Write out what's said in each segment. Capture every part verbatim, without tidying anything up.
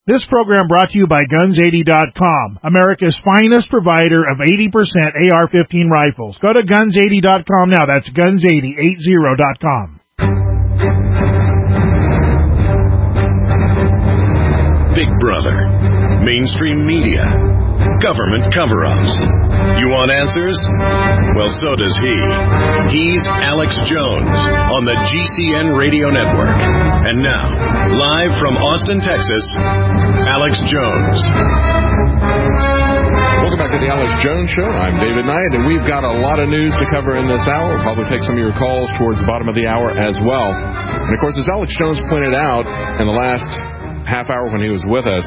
This program brought to you by guns eighty dot com, America's finest provider of eighty percent A R fifteen rifles. Go to guns eighty dot com now. That's guns eighty dot com. Big Brother, mainstream media, government cover-ups. You want answers? Well, so does he. He's Alex Jones on the G C N Radio Network. And now, live from Austin, Texas, Alex Jones. Welcome back to the Alex Jones Show. I'm David Knight, and we've got a lot of news to cover in this hour. We'll probably take some of your calls towards the bottom of the hour as well. And, of course, as Alex Jones pointed out in the last half hour when he was with us,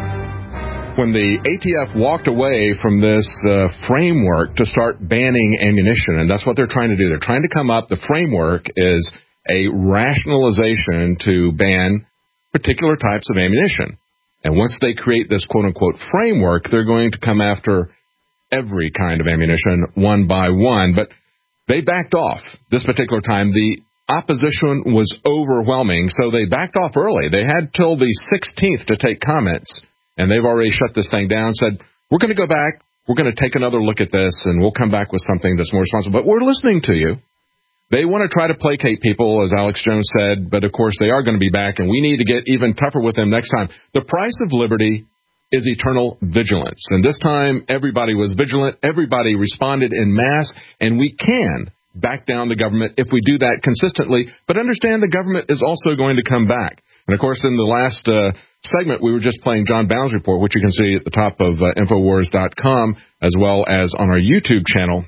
when the A T F walked away from this uh, framework to start banning ammunition, and that's what they're trying to do. They're trying to come up, the framework is a rationalization to ban particular types of ammunition. And once they create this quote-unquote framework, they're going to come after every kind of ammunition one by one. But they backed off this particular time. The opposition was overwhelming, so they backed off early. They had till the sixteenth to take comments, and they've already shut this thing down, said, we're going to go back, we're going to take another look at this, and we'll come back with something that's more responsible. But we're listening to you. They want to try to placate people, as Alex Jones said, but, of course, they are going to be back, and we need to get even tougher with them next time. The price of liberty is eternal vigilance, and this time everybody was vigilant, everybody responded en masse, and we can back down the government if we do that consistently, but understand the government is also going to come back. And, of course, in the last uh, segment, we were just playing John Bound's report, which you can see at the top of uh, Infowars dot com, as well as on our YouTube channel,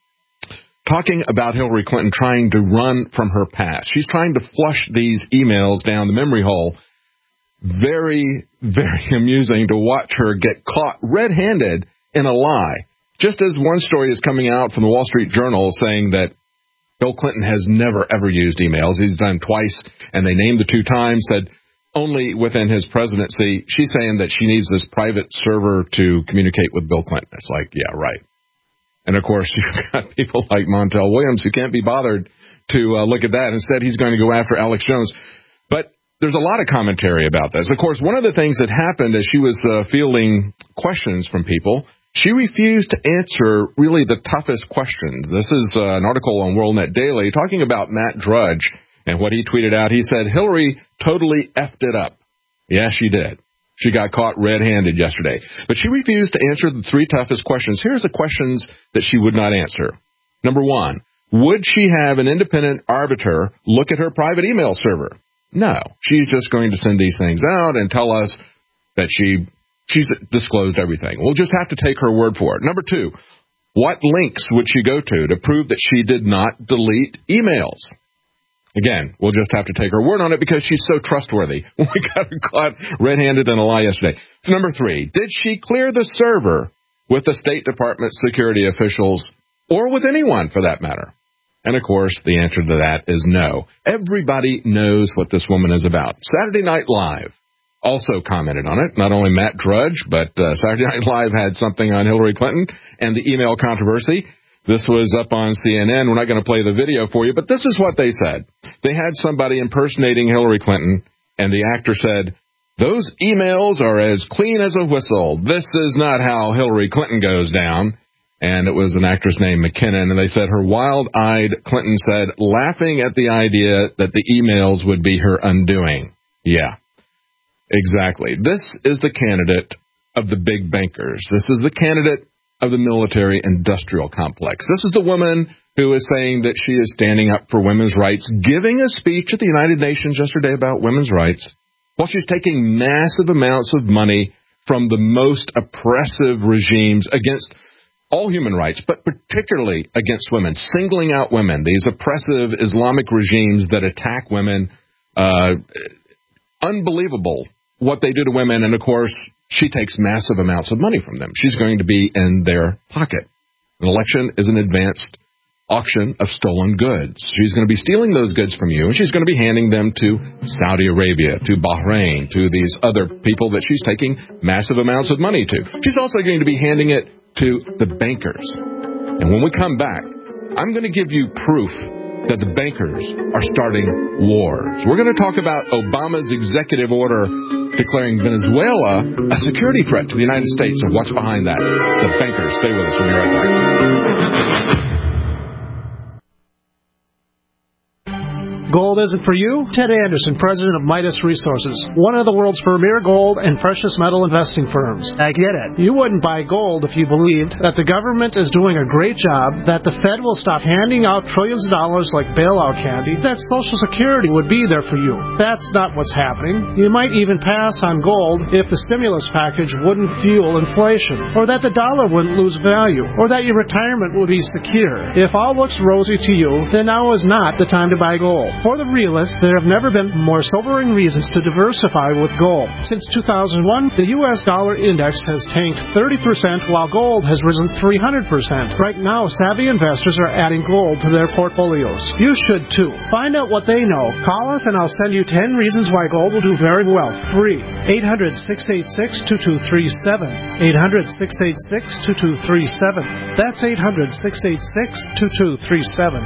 talking about Hillary Clinton trying to run from her past. She's trying to flush these emails down the memory hole. Very, very amusing to watch her get caught red-handed in a lie. Just as one story is coming out from the Wall Street Journal saying that Bill Clinton has never, ever used emails. He's done twice, and they named the two times, said only within his presidency. She's saying that she needs this private server to communicate with Bill Clinton. It's like, yeah, right. And, of course, you've got people like Montel Williams who can't be bothered to uh, look at that. Instead, he's going to go after Alex Jones. But there's a lot of commentary about this. Of course, one of the things that happened as she was uh, fielding questions from people, she refused to answer really the toughest questions. This is uh, an article on WorldNet Daily talking about Matt Drudge and what he tweeted out. He said, Hillary totally effed it up. Yeah, she did. She got caught red-handed yesterday. But she refused to answer the three toughest questions. Here's the questions that she would not answer. Number one, would she have an independent arbiter look at her private email server? No. She's just going to send these things out and tell us that she she's disclosed everything. We'll just have to take her word for it. Number two, what links would she go to to prove that she did not delete emails? Again, we'll just have to take her word on it because she's so trustworthy. We got her caught red-handed in a lie yesterday. Number three, did she clear the server with the State Department security officials or with anyone for that matter? And, of course, the answer to that is no. Everybody knows what this woman is about. Saturday Night Live also commented on it. Not only Matt Drudge, but uh, Saturday Night Live had something on Hillary Clinton and the email controversy. This was up on C N N. We're not going to play the video for you, but this is what they said. They had somebody impersonating Hillary Clinton, and the actor said, those emails are as clean as a whistle. This is not how Hillary Clinton goes down. And it was an actress named McKinnon, and they said her wild-eyed Clinton said, laughing at the idea that the emails would be her undoing. Yeah, exactly. This is the candidate of the big bankers. This is the candidate of the military-industrial complex. This is the woman who is saying that she is standing up for women's rights, giving a speech at the United Nations yesterday about women's rights, while she's taking massive amounts of money from the most oppressive regimes against all human rights, but particularly against women, singling out women, these oppressive Islamic regimes that attack women. Uh, unbelievable what they do to women, and, of course, she takes massive amounts of money from them. She's going to be in their pocket. An election is an advanced auction of stolen goods. She's going to be stealing those goods from you, and she's going to be handing them to Saudi Arabia, to Bahrain, to these other people that she's taking massive amounts of money to. She's also going to be handing it to the bankers. And when we come back, I'm going to give you proof that the bankers are starting wars. We're going to talk about Obama's executive order declaring Venezuela a security threat to the United States and what's behind that. The bankers. Stay with us. We'll be right back. Gold isn't for you? Ted Anderson, president of Midas Resources, one of the world's premier gold and precious metal investing firms. I get it. You wouldn't buy gold if you believed that the government is doing a great job, that the Fed will stop handing out trillions of dollars like bailout candy, that Social Security would be there for you. That's not what's happening. You might even pass on gold if the stimulus package wouldn't fuel inflation, or that the dollar wouldn't lose value, or that your retirement would be secure. If all looks rosy to you, then now is not the time to buy gold. For the realists, there have never been more sobering reasons to diversify with gold. Since two thousand one, the U S dollar index has tanked thirty percent while gold has risen three hundred percent. Right now, savvy investors are adding gold to their portfolios. You should too. Find out what they know. Call us and I'll send you ten reasons why gold will do very well. Free. eight hundred, six eight six, two two three seven. eight hundred, six eight six, two two three seven. That's eight hundred, six eight six, two two three seven.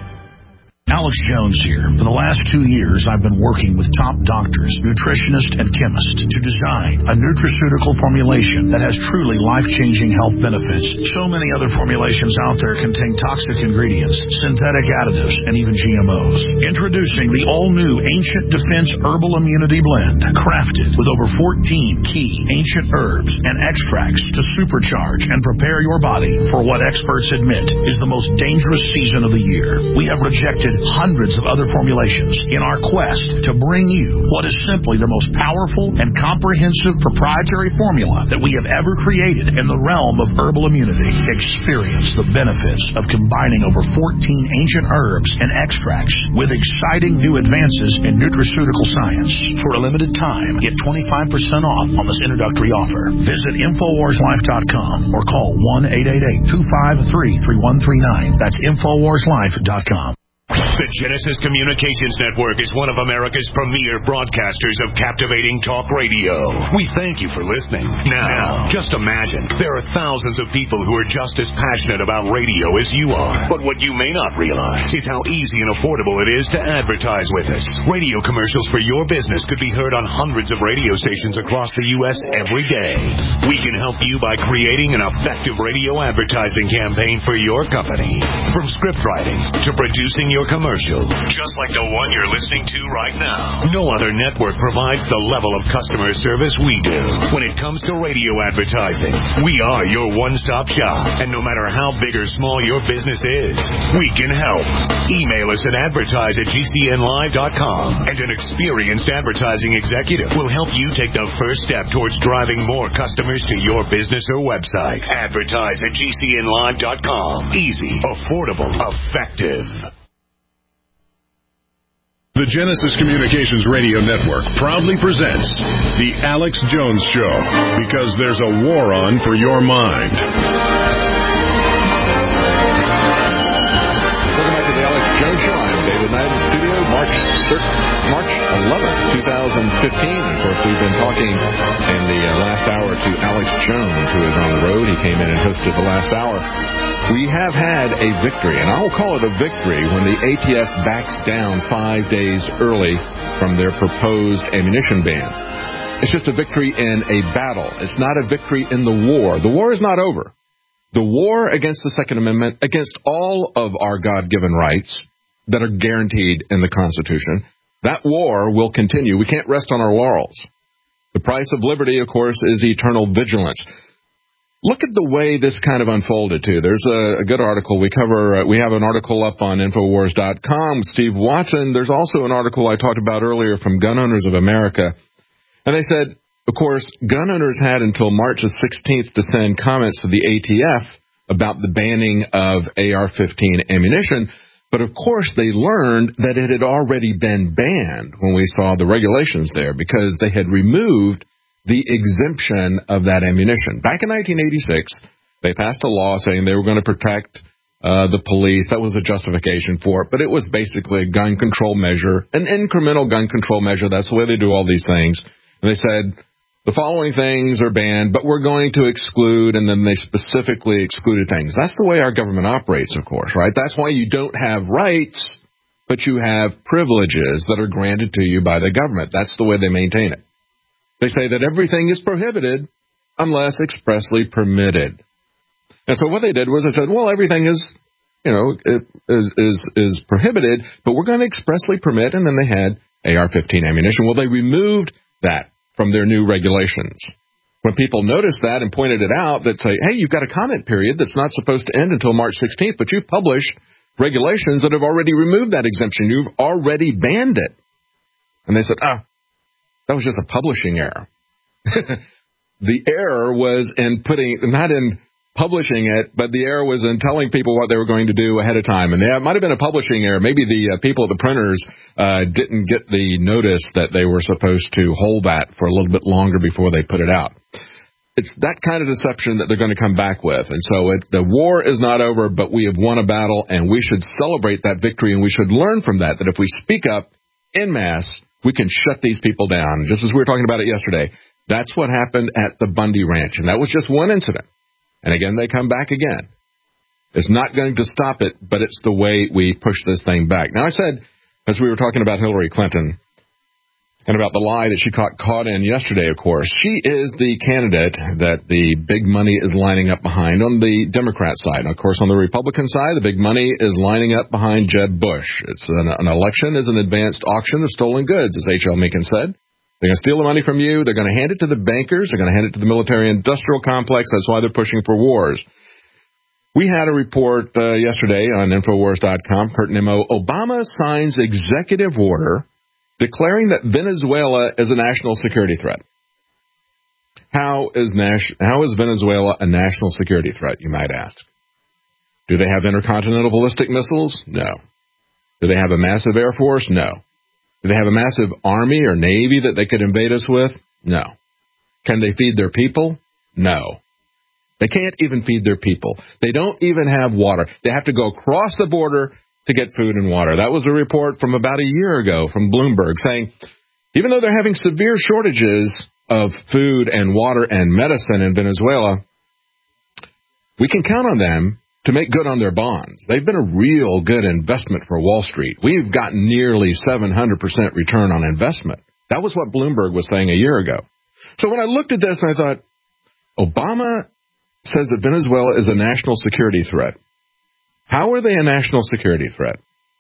Alex Jones here. For the last two years, I've been working with top doctors, nutritionists, and chemists to design a nutraceutical formulation that has truly life-changing health benefits. So many other formulations out there contain toxic ingredients, synthetic additives, and even G M Os. Introducing the all-new Ancient Defense Herbal Immunity Blend, crafted with over fourteen key ancient herbs and extracts to supercharge and prepare your body for what experts admit is the most dangerous season of the year. We have rejected hundreds of other formulations in our quest to bring you what is simply the most powerful and comprehensive proprietary formula that we have ever created in the realm of herbal immunity. Experience the benefits of combining over fourteen ancient herbs and extracts with exciting new advances in nutraceutical science. For a limited time, get twenty-five percent off on this introductory offer. Visit Infowars Life dot com or call one eight eight eight, two five three, three one three nine. That's Infowars Life dot com. The Genesis Communications Network is one of America's premier broadcasters of captivating talk radio. We thank you for listening. Now, just imagine, there are thousands of people who are just as passionate about radio as you are. But what you may not realize is how easy and affordable it is to advertise with us. Radio commercials for your business could be heard on hundreds of radio stations across the U S every day. We can help you by creating an effective radio advertising campaign for your company. From script writing to producing your commercial, just like the one you're listening to right now. No other network provides the level of customer service we do. When it comes to radio advertising, we are your one-stop shop. And no matter how big or small your business is, we can help. Email us at advertise at G C N live dot com, and an experienced advertising executive will help you take the first step towards driving more customers to your business or website. Advertise at G C N live dot com. Easy, affordable, effective. The Genesis Communications Radio Network proudly presents The Alex Jones Show, because there's a war on for your mind. Welcome back to The Alex Jones Show. I'm David Knight in the studio, March March eleventh, twenty fifteen. Of course, we've been talking in the uh, last hour to Alex Jones, who is on the road. He came in and hosted the last hour. We have had a victory, and I'll call it a victory when the A T F backs down five days early from their proposed ammunition ban. It's just a victory in a battle. It's not a victory in the war. The war is not over. The war against the Second Amendment, against all of our God-given rights that are guaranteed in the Constitution, that war will continue. We can't rest on our laurels. The price of liberty, of course, is eternal vigilance. Look at the way this kind of unfolded, too. There's a, a good article. We cover. Uh, we have an article up on Infowars dot com with Steve Watson. There's also an article I talked about earlier from Gun Owners of America. And they said, of course, gun owners had until March the sixteenth to send comments to the A T F about the banning of A R fifteen ammunition. But, of course, they learned that it had already been banned when we saw the regulations there, because they had removed the exemption of that ammunition. Back in nineteen eighty-six, they passed a law saying they were going to protect uh, the police. That was a justification for it, but it was basically a gun control measure, an incremental gun control measure. That's the way they do all these things. And they said, the following things are banned, but we're going to exclude, and then they specifically excluded things. That's the way our government operates, of course, right? That's why you don't have rights but you have privileges that are granted to you by the government. That's the way they maintain it. They say that everything is prohibited unless expressly permitted. And so what they did was they said, well, everything is, you know, is is is prohibited, but we're going to expressly permit, and then they had A R fifteen ammunition. Well, they removed that from their new regulations. When people noticed that and pointed it out, that say, hey, you've got a comment period that's not supposed to end until March sixteenth, but you've published regulations that have already removed that exemption. You've already banned it. And they said, ah, that was just a publishing error. The error was in putting, not in publishing it, but the error was in telling people what they were going to do ahead of time. And it might have been a publishing error. Maybe the uh, people at the printers uh, didn't get the notice that they were supposed to hold that for a little bit longer before they put it out. It's that kind of deception that they're going to come back with. And so it, the war is not over, but we have won a battle, and we should celebrate that victory, and we should learn from that, that if we speak up en masse, we can shut these people down. Just as we were talking about it yesterday, that's what happened at the Bundy Ranch, and that was just one incident. And again, they come back again. It's not going to stop it, but it's the way we push this thing back. Now, I said, as we were talking about Hillary Clinton and about the lie that she caught caught in yesterday, of course, she is the candidate that the big money is lining up behind on the Democrat side. Of course, on the Republican side, the big money is lining up behind Jeb Bush. It's an, an election is an advanced auction of stolen goods, as H L Mencken said. They're going to steal the money from you. They're going to hand it to the bankers. They're going to hand it to the military-industrial complex. That's why they're pushing for wars. We had a report uh, yesterday on Infowars dot com, Kurt Nimmo. Obama signs executive order declaring that Venezuela is a national security threat. How is, nas- how is Venezuela a national security threat, you might ask? Do they have intercontinental ballistic missiles? No. Do they have a massive air force? No. Do they have a massive army or navy that they could invade us with? No. Can they feed their people? No. They can't even feed their people. They don't even have water. They have to go across the border to get food and water. That was a report from about a year ago from Bloomberg saying, even though they're having severe shortages of food and water and medicine in Venezuela, we can count on them to make good on their bonds. They've been a real good investment for Wall Street. We've gotten nearly seven hundred percent return on investment. That was what Bloomberg was saying a year ago. So when I looked at this, I thought, Obama says that Venezuela is a national security threat. How are they a national security threat?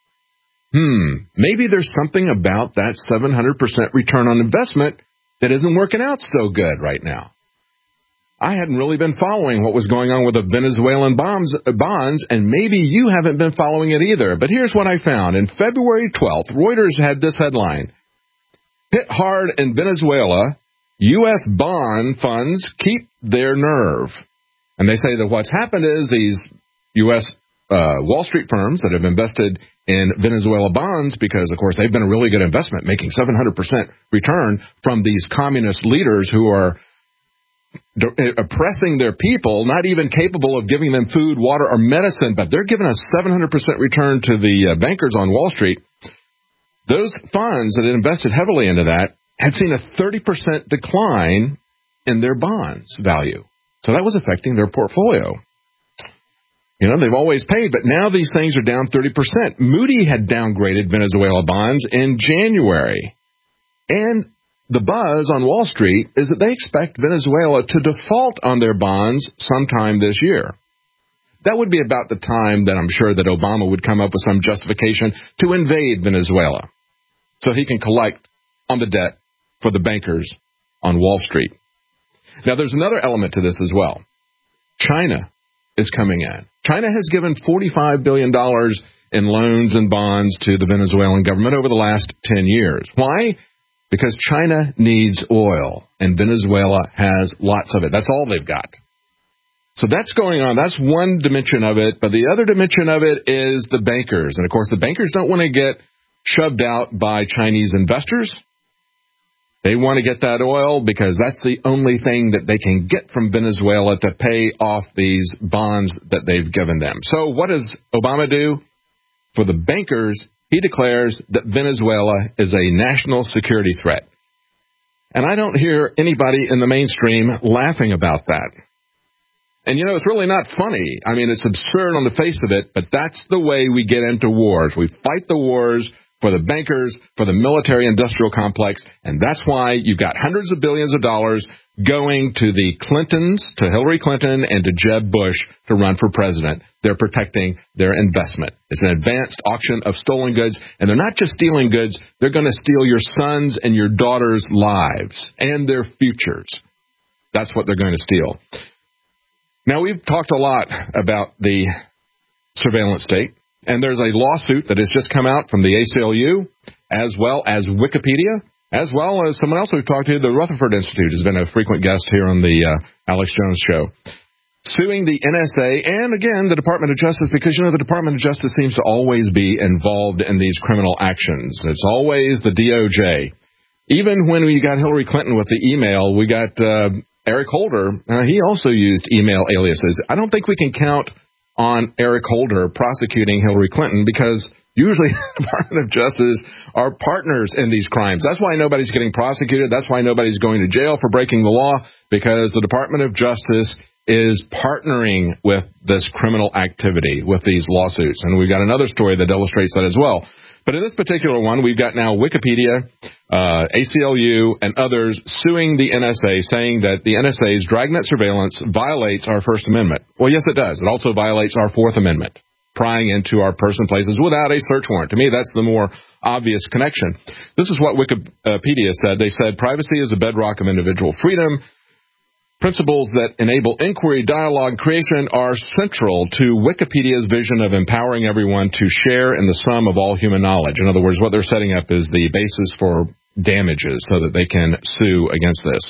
Hmm, maybe there's something about that seven hundred percent return on investment that isn't working out so good right now. I hadn't really been following what was going on with the Venezuelan bombs, bonds, and maybe you haven't been following it either. But here's what I found. On February twelfth, Reuters had this headline: hit hard in Venezuela, U S bond funds keep their nerve. And they say that what's happened is these U S uh, Wall Street firms that have invested in Venezuela bonds, because, of course, they've been a really good investment, making seven hundred percent return from these communist leaders who are oppressing their people, not even capable of giving them food, water, or medicine, but they're giving a seven hundred percent return to the uh, bankers on Wall Street. Those funds that had invested heavily into that had seen a thirty percent decline in their bonds value. So that was affecting their portfolio. You know, they've always paid, but now these things are down thirty percent. Moody had downgraded Venezuela bonds in January. And the buzz on Wall Street is that they expect Venezuela to default on their bonds sometime this year. That would be about the time that I'm sure that Obama would come up with some justification to invade Venezuela so he can collect on the debt for the bankers on Wall Street. Now, there's another element to this as well. China is coming in. China has given forty-five billion dollars in loans and bonds to the Venezuelan government over the last ten years. Why? Because China needs oil, and Venezuela has lots of it. That's all they've got. So that's going on. That's one dimension of it. But the other dimension of it is the bankers. And, of course, the bankers don't want to get shoved out by Chinese investors. They want to get that oil because that's the only thing that they can get from Venezuela to pay off these bonds that they've given them. So what does Obama do? For the bankers, he declares that Venezuela is a national security threat. And I don't hear anybody in the mainstream laughing about that. And, you know, it's really not funny. I mean, it's absurd on the face of it, but that's the way we get into wars. We fight the wars for the bankers, for the military-industrial complex, and that's why you've got hundreds of billions of dollars going to the Clintons, to Hillary Clinton, and to Jeb Bush to run for president. They're protecting their investment. It's an advanced auction of stolen goods, and they're not just stealing goods. They're going to steal your sons' and your daughters' lives and their futures. That's what they're going to steal. Now, we've talked a lot about the surveillance state, and there's a lawsuit that has just come out from the A C L U, as well as Wikipedia, as well as someone else we've talked to, the Rutherford Institute has been a frequent guest here on the uh, Alex Jones Show, suing the N S A and, again, the Department of Justice, because, you know, the Department of Justice seems to always be involved in these criminal actions. It's always the D O J. Even when we got Hillary Clinton with the email, we got uh, Eric Holder. Uh, he also used email aliases. I don't think we can count on Eric Holder prosecuting Hillary Clinton because usually the Department of Justice are partners in these crimes. That's why nobody's getting prosecuted. That's why nobody's going to jail for breaking the law, because the Department of Justice is partnering with this criminal activity, with these lawsuits. And we've got another story that illustrates that as well. But in this particular one, we've got now Wikipedia, uh, A C L U, and others suing the N S A, saying that the N S A's dragnet surveillance violates our First Amendment. Well, yes, it does. It also violates our Fourth Amendment, prying into our person places without a search warrant. To me, that's the more obvious connection. This is what Wikipedia said. They said, privacy is a bedrock of individual freedom. Principles that enable inquiry, dialogue, creation are central to Wikipedia's vision of empowering everyone to share in the sum of all human knowledge. In other words, what they're setting up is the basis for damages so that they can sue against this.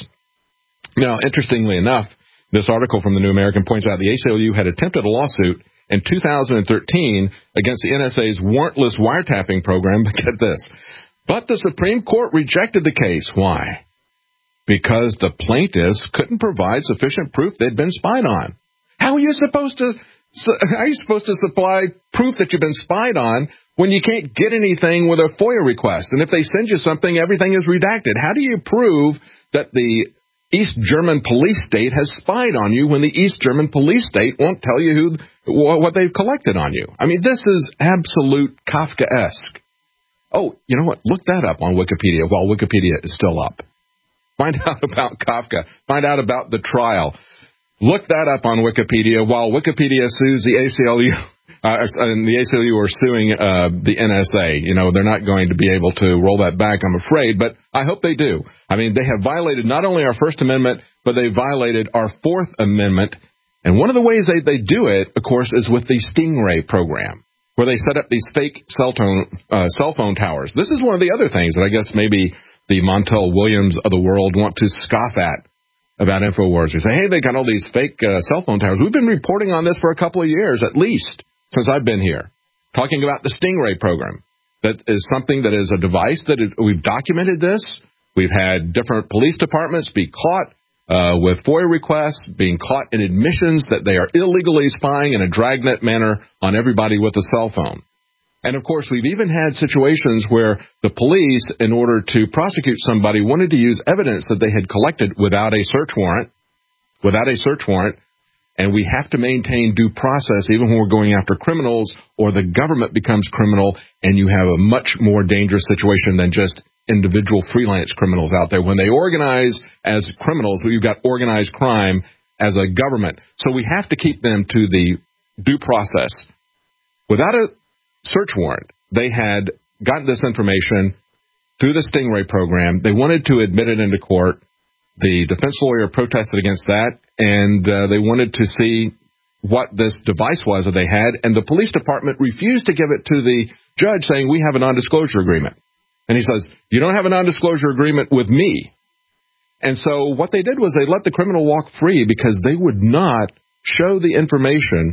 Now, interestingly enough, this article from the New American points out the A C L U had attempted a lawsuit in two thousand thirteen against the N S A's warrantless wiretapping program. But get this. But the Supreme Court rejected the case. Why? Because the plaintiffs couldn't provide sufficient proof they'd been spied on. How are you supposed to how are you supposed to supply proof that you've been spied on when you can't get anything with a FOIA request? And if they send you something, everything is redacted. How do you prove that the East German police state has spied on you when the East German police state won't tell you who what they've collected on you? I mean, this is absolute Kafkaesque. Oh, you know what? Look that up on Wikipedia while Wikipedia is still up. Find out about Kafka. Find out about the trial. Look that up on Wikipedia while Wikipedia sues the A C L U. Uh, and the A C L U are suing uh, the N S A. You know, they're not going to be able to roll that back, I'm afraid, but I hope they do. I mean, they have violated not only our First Amendment, but they violated our Fourth Amendment. And one of the ways they, they do it, of course, is with the Stingray program, where they set up these fake cell phone, uh, cell phone towers. This is one of the other things that I guess maybe the Montel Williams of the world want to scoff at about InfoWars. They say, hey, they got all these fake uh, cell phone towers. We've been reporting on this for a couple of years, at least, since I've been here, talking about the Stingray program. That is something that is a device that is, we've documented this. We've had different police departments be caught uh, with FOIA requests, being caught in admissions that they are illegally spying in a dragnet manner on everybody with a cell phone. And, of course, we've even had situations where the police, in order to prosecute somebody, wanted to use evidence that they had collected without a search warrant, without a search warrant, and we have to maintain due process even when we're going after criminals, or the government becomes criminal, and you have a much more dangerous situation than just individual freelance criminals out there. When they organize as criminals, you've got organized crime as a government. So we have to keep them to the due process. Without a search warrant, they had gotten this information through the Stingray program. They wanted to admit it into court. The defense lawyer protested against that, and uh, they wanted to see what this device was that they had, and the police department refused to give it to the judge, saying, we have a non-disclosure agreement. And he says, you don't have a non-disclosure agreement with me. And so what they did was they let the criminal walk free because they would not show the information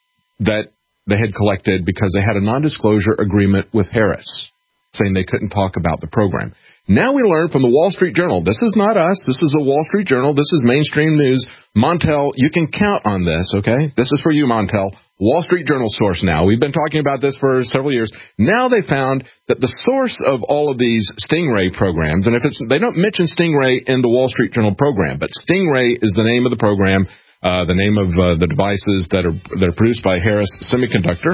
that they had collected because they had a non-disclosure agreement with Harris, saying they couldn't talk about the program. Now we learn from the Wall Street Journal. This is not us. This is the Wall Street Journal. This is mainstream news. Montel, you can count on this, okay? This is for you, Montel. Wall Street Journal source now. We've been talking about this for several years. Now they found that the source of all of these Stingray programs, and if it's they don't mention Stingray in the Wall Street Journal program, but Stingray is the name of the program uh, the name of uh, the devices that are that are produced by Harris Semiconductor.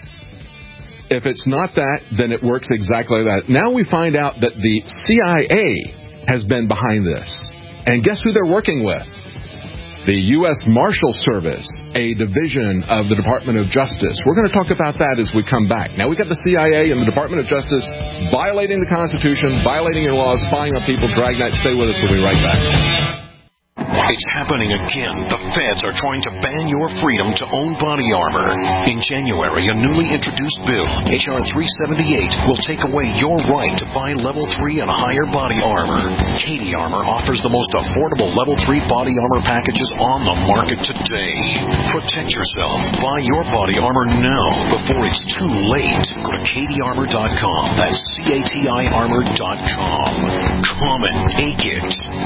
If it's not that, then it works exactly like that. Now we find out that the C I A has been behind this. And guess who they're working with? The U S Marshal Service, a division of the Department of Justice. We're going to talk about that as we come back. Now, we've got the C I A and the Department of Justice violating the Constitution, violating your laws, spying on people, dragnet. Stay with us. We'll be right back. It's happening again. The feds are trying to ban your freedom to own body armor. In January, a newly introduced bill, H R three seventy-eight, will take away your right to buy level three and higher body armor. Katie Armor offers the most affordable level three body armor packages on the market today. Protect yourself. Buy your body armor now before it's too late. Go to katie armor dot com. That's C A T I armor dot com. Come and take it.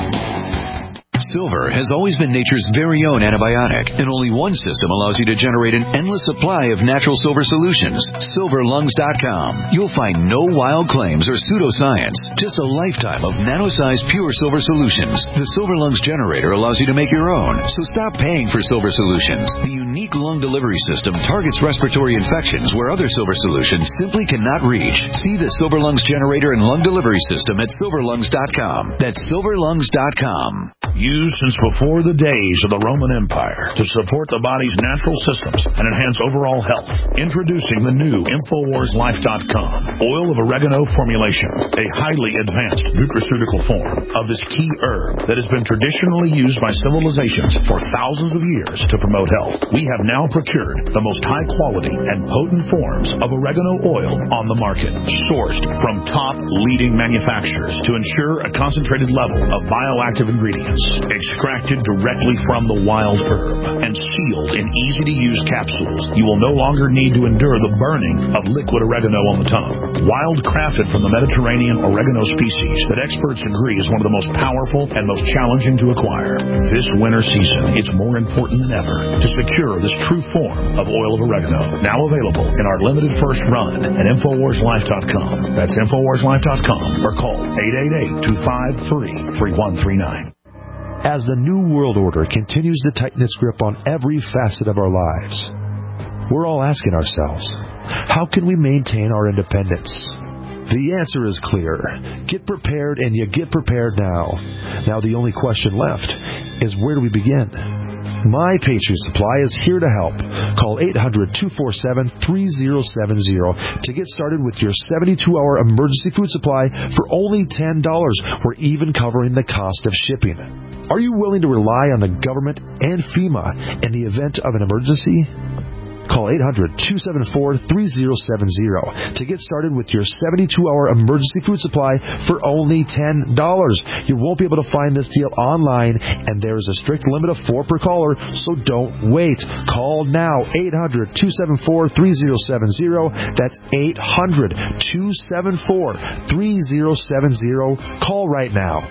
Silver has always been nature's very own antibiotic, and only one system allows you to generate an endless supply of natural silver solutions. silver lungs dot com. You'll find no wild claims or pseudoscience, just a lifetime of nano-sized pure silver solutions. The Silver Lungs generator allows you to make your own, so stop paying for silver solutions. The unique lung delivery system targets respiratory infections where other silver solutions simply cannot reach. See the Silver Lungs generator and lung delivery system at silver lungs dot com. That's silver lungs dot com. Used since before the days of the Roman Empire to support the body's natural systems and enhance overall health. Introducing the new Infowars Life dot com oil of oregano formulation, a highly advanced nutraceutical form of this key herb that has been traditionally used by civilizations for thousands of years to promote health. We have now procured the most high quality and potent forms of oregano oil on the market, sourced from top leading manufacturers to ensure a concentrated level of bioactive ingredients. Extracted directly from the wild herb and sealed in easy-to-use capsules, you will no longer need to endure the burning of liquid oregano on the tongue. Wild crafted from the Mediterranean oregano species that experts agree is one of the most powerful and most challenging to acquire. This winter season, it's more important than ever to secure this true form of oil of oregano. Now available in our limited first run at Infowars Life dot com. That's Infowars Life dot com or call eight eight eight, two five three, three one three nine. As the New World Order continues to tighten its grip on every facet of our lives, we're all asking ourselves, how can we maintain our independence? The answer is clear. Get prepared, and you get prepared now. Now the only question left is, where do we begin? My Patriot Supply is here to help. Call eight hundred, two four seven, three zero seven zero to get started with your seventy-two hour emergency food supply for only ten dollars. We're even covering the cost of shipping. Are you willing to rely on the government and FEMA in the event of an emergency? Call eight hundred, two seven four, three zero seven zero to get started with your seventy-two hour emergency food supply for only ten dollars. You won't be able to find this deal online, and there is a strict limit of four per caller, so don't wait. Call now, eight hundred, two seven four, three zero seven zero. That's eight hundred, two seven four, three zero seven zero. Call right now.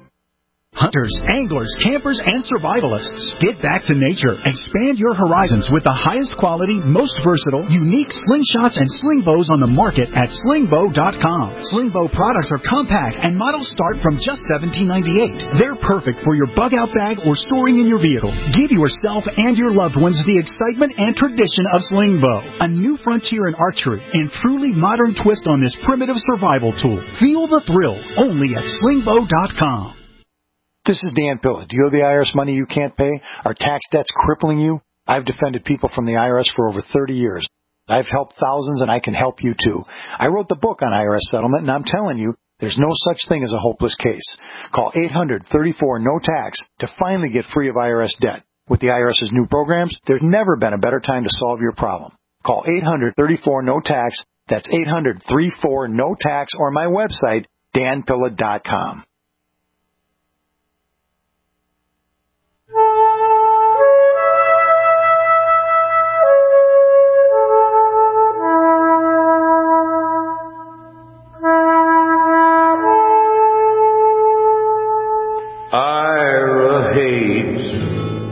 Hunters, anglers, campers, and survivalists. Get back to nature. Expand your horizons with the highest quality, most versatile, unique slingshots and sling bows on the market at sling bow dot com. Sling bow products are compact and models start from just seventeen ninety-eight. They're perfect for your bug-out bag or storing in your vehicle. Give yourself and your loved ones the excitement and tradition of sling bow, a new frontier in archery and truly modern twist on this primitive survival tool. Feel the thrill only at sling bow dot com. This is Dan Pilla. Do you owe the I R S money you can't pay? Are tax debts crippling you? I've defended people from the I R S for over thirty years. I've helped thousands, and I can help you too. I wrote the book on I R S settlement, and I'm telling you, there's no such thing as a hopeless case. Call eight hundred, thirty-four, no tax to finally get free of I R S debt. With the IRS's new programs, there's never been a better time to solve your problem. Call eight hundred, thirty-four, no tax. That's eight hundred, thirty-four, no tax, or my website, dan pilla dot com. Ira hates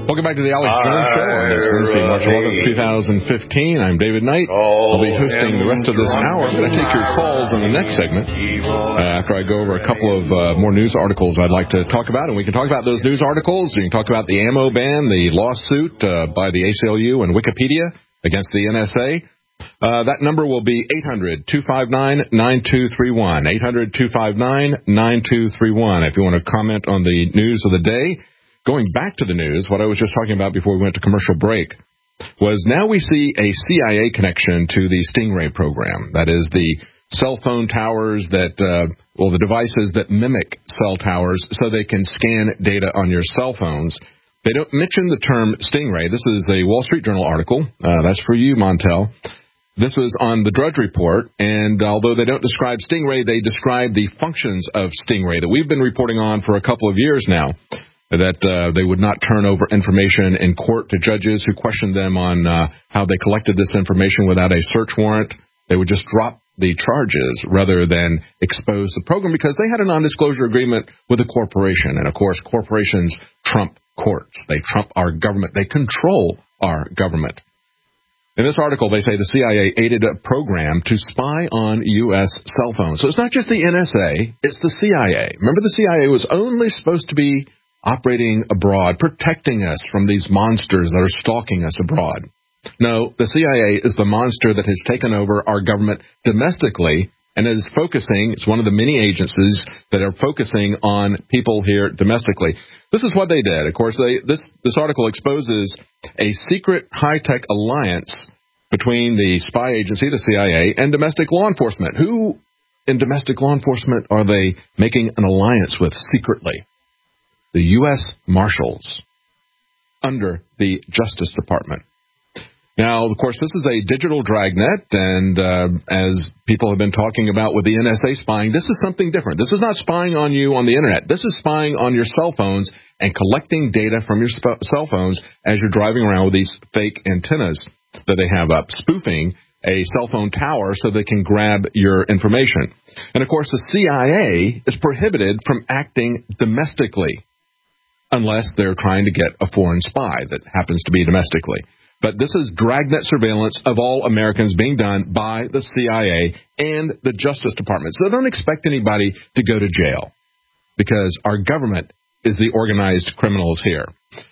Welcome back to the Alex Jones Show on this Wednesday, March eleventh, twenty fifteen. I'm David Knight. I'll be hosting the rest of this hour. I'm going to take your calls in the next segment uh, after I go over a couple of uh, more news articles I'd like to talk about. And we can talk about those news articles. We can talk about the ammo ban, the lawsuit uh, by the A C L U and Wikipedia against the N S A. Uh, that number will be eight hundred, two five nine, nine two three one. eight hundred, two five nine, nine two three one. If you want to comment on the news of the day. Going back to the news, what I was just talking about before we went to commercial break was now we see a C I A connection to the Stingray program. That is the cell phone towers that, uh, well, the devices that mimic cell towers so they can scan data on your cell phones. They don't mention the term Stingray. This is a Wall Street Journal article. Uh, that's for you, Montel. This was on the Drudge Report, and although they don't describe Stingray, they describe the functions of Stingray that we've been reporting on for a couple of years now. That uh, they would not turn over information in court to judges who questioned them on uh, how they collected this information without a search warrant. They would just drop the charges rather than expose the program because they had a non-disclosure agreement with a corporation. And, of course, corporations trump courts. They trump our government. They control our government. In this article, they say the C I A aided a program to spy on U S cell phones. So it's not just the N S A, it's the C I A. Remember, the C I A was only supposed to be operating abroad, protecting us from these monsters that are stalking us abroad. No, the C I A is the monster that has taken over our government domestically and is focusing, it's one of the many agencies that are focusing on people here domestically. This is what they did. Of course, they, this, this article exposes a secret high-tech alliance between the spy agency, the C I A, and domestic law enforcement. Who in domestic law enforcement are they making an alliance with secretly? The U S Marshals under the Justice Department. Now, of course, this is a digital dragnet, and uh, as people have been talking about with the N S A spying, this is something different. This is not spying on you on the Internet. This is spying on your cell phones and collecting data from your sp- cell phones as you're driving around with these fake antennas that they have up, spoofing a cell phone tower so they can grab your information. And, of course, the C I A is prohibited from acting domestically, unless they're trying to get a foreign spy that happens to be domestically. But this is dragnet surveillance of all Americans being done by the C I A and the Justice Department. So don't expect anybody to go to jail, because our government is the organized criminals here.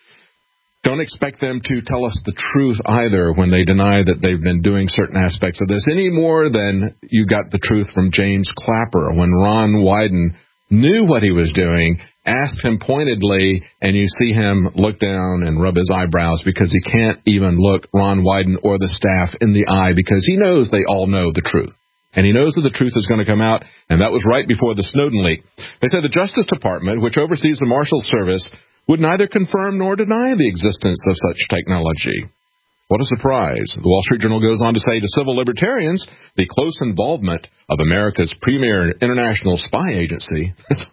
Don't expect them to tell us the truth either when they deny that they've been doing certain aspects of this, any more than you got the truth from James Clapper when Ron Wyden knew what he was doing, asked him pointedly, and you see him look down and rub his eyebrows because he can't even look Ron Wyden or the staff in the eye because he knows they all know the truth. And he knows that the truth is going to come out, and that was right before the Snowden leak. They said the Justice Department, which oversees the Marshals Service, would neither confirm nor deny the existence of such technology. What a surprise. The Wall Street Journal goes on to say to civil libertarians, the close involvement of America's premier international spy agency,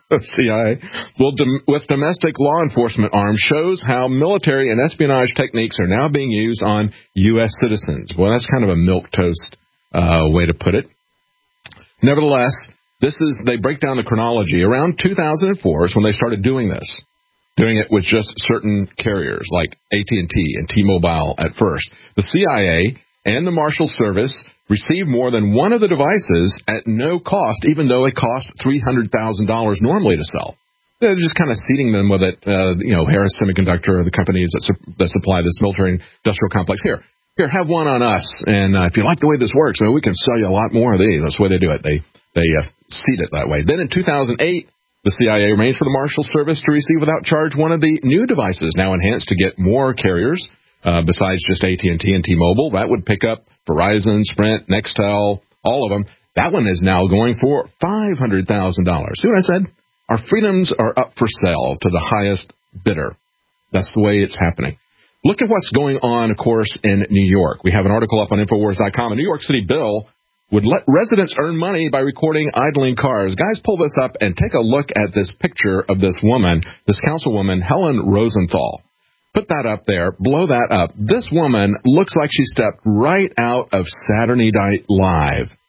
C I A, will dom- with domestic law enforcement arms shows how military and espionage techniques are now being used on U S citizens. Well, that's kind of a milquetoast uh, way to put it. Nevertheless, this is they break down the chronology. Around two thousand four is when they started doing this. Doing it with just certain carriers like A T and T and T-Mobile at first. The C I A and the Marshals Service received more than one of the devices at no cost, even though it cost three hundred thousand dollars normally to sell. They're just kind of seeding them with it, uh, you know, Harris Semiconductor, the companies that, su- that supply this military industrial complex. Here, here, have one on us, and uh, if you like the way this works, well, we can sell you a lot more of these. That's the way they do it. They, they uh, seed it that way. Then in two thousand eight, the C I A arranged for the Marshals Service to receive without charge one of the new devices, now enhanced to get more carriers, uh, besides just A T and T and T-Mobile. That would pick up Verizon, Sprint, Nextel, all of them. That one is now going for five hundred thousand dollars. See what I said? Our freedoms are up for sale to the highest bidder. That's the way it's happening. Look at what's going on, of course, in New York. We have an article up on Infowars dot com. A New York City bill would let residents earn money by recording idling cars. Guys, pull this up and take a look at this picture of this woman, this councilwoman, Helen Rosenthal. Put that up there. Blow that up. This woman looks like she stepped right out of Saturday Night Live.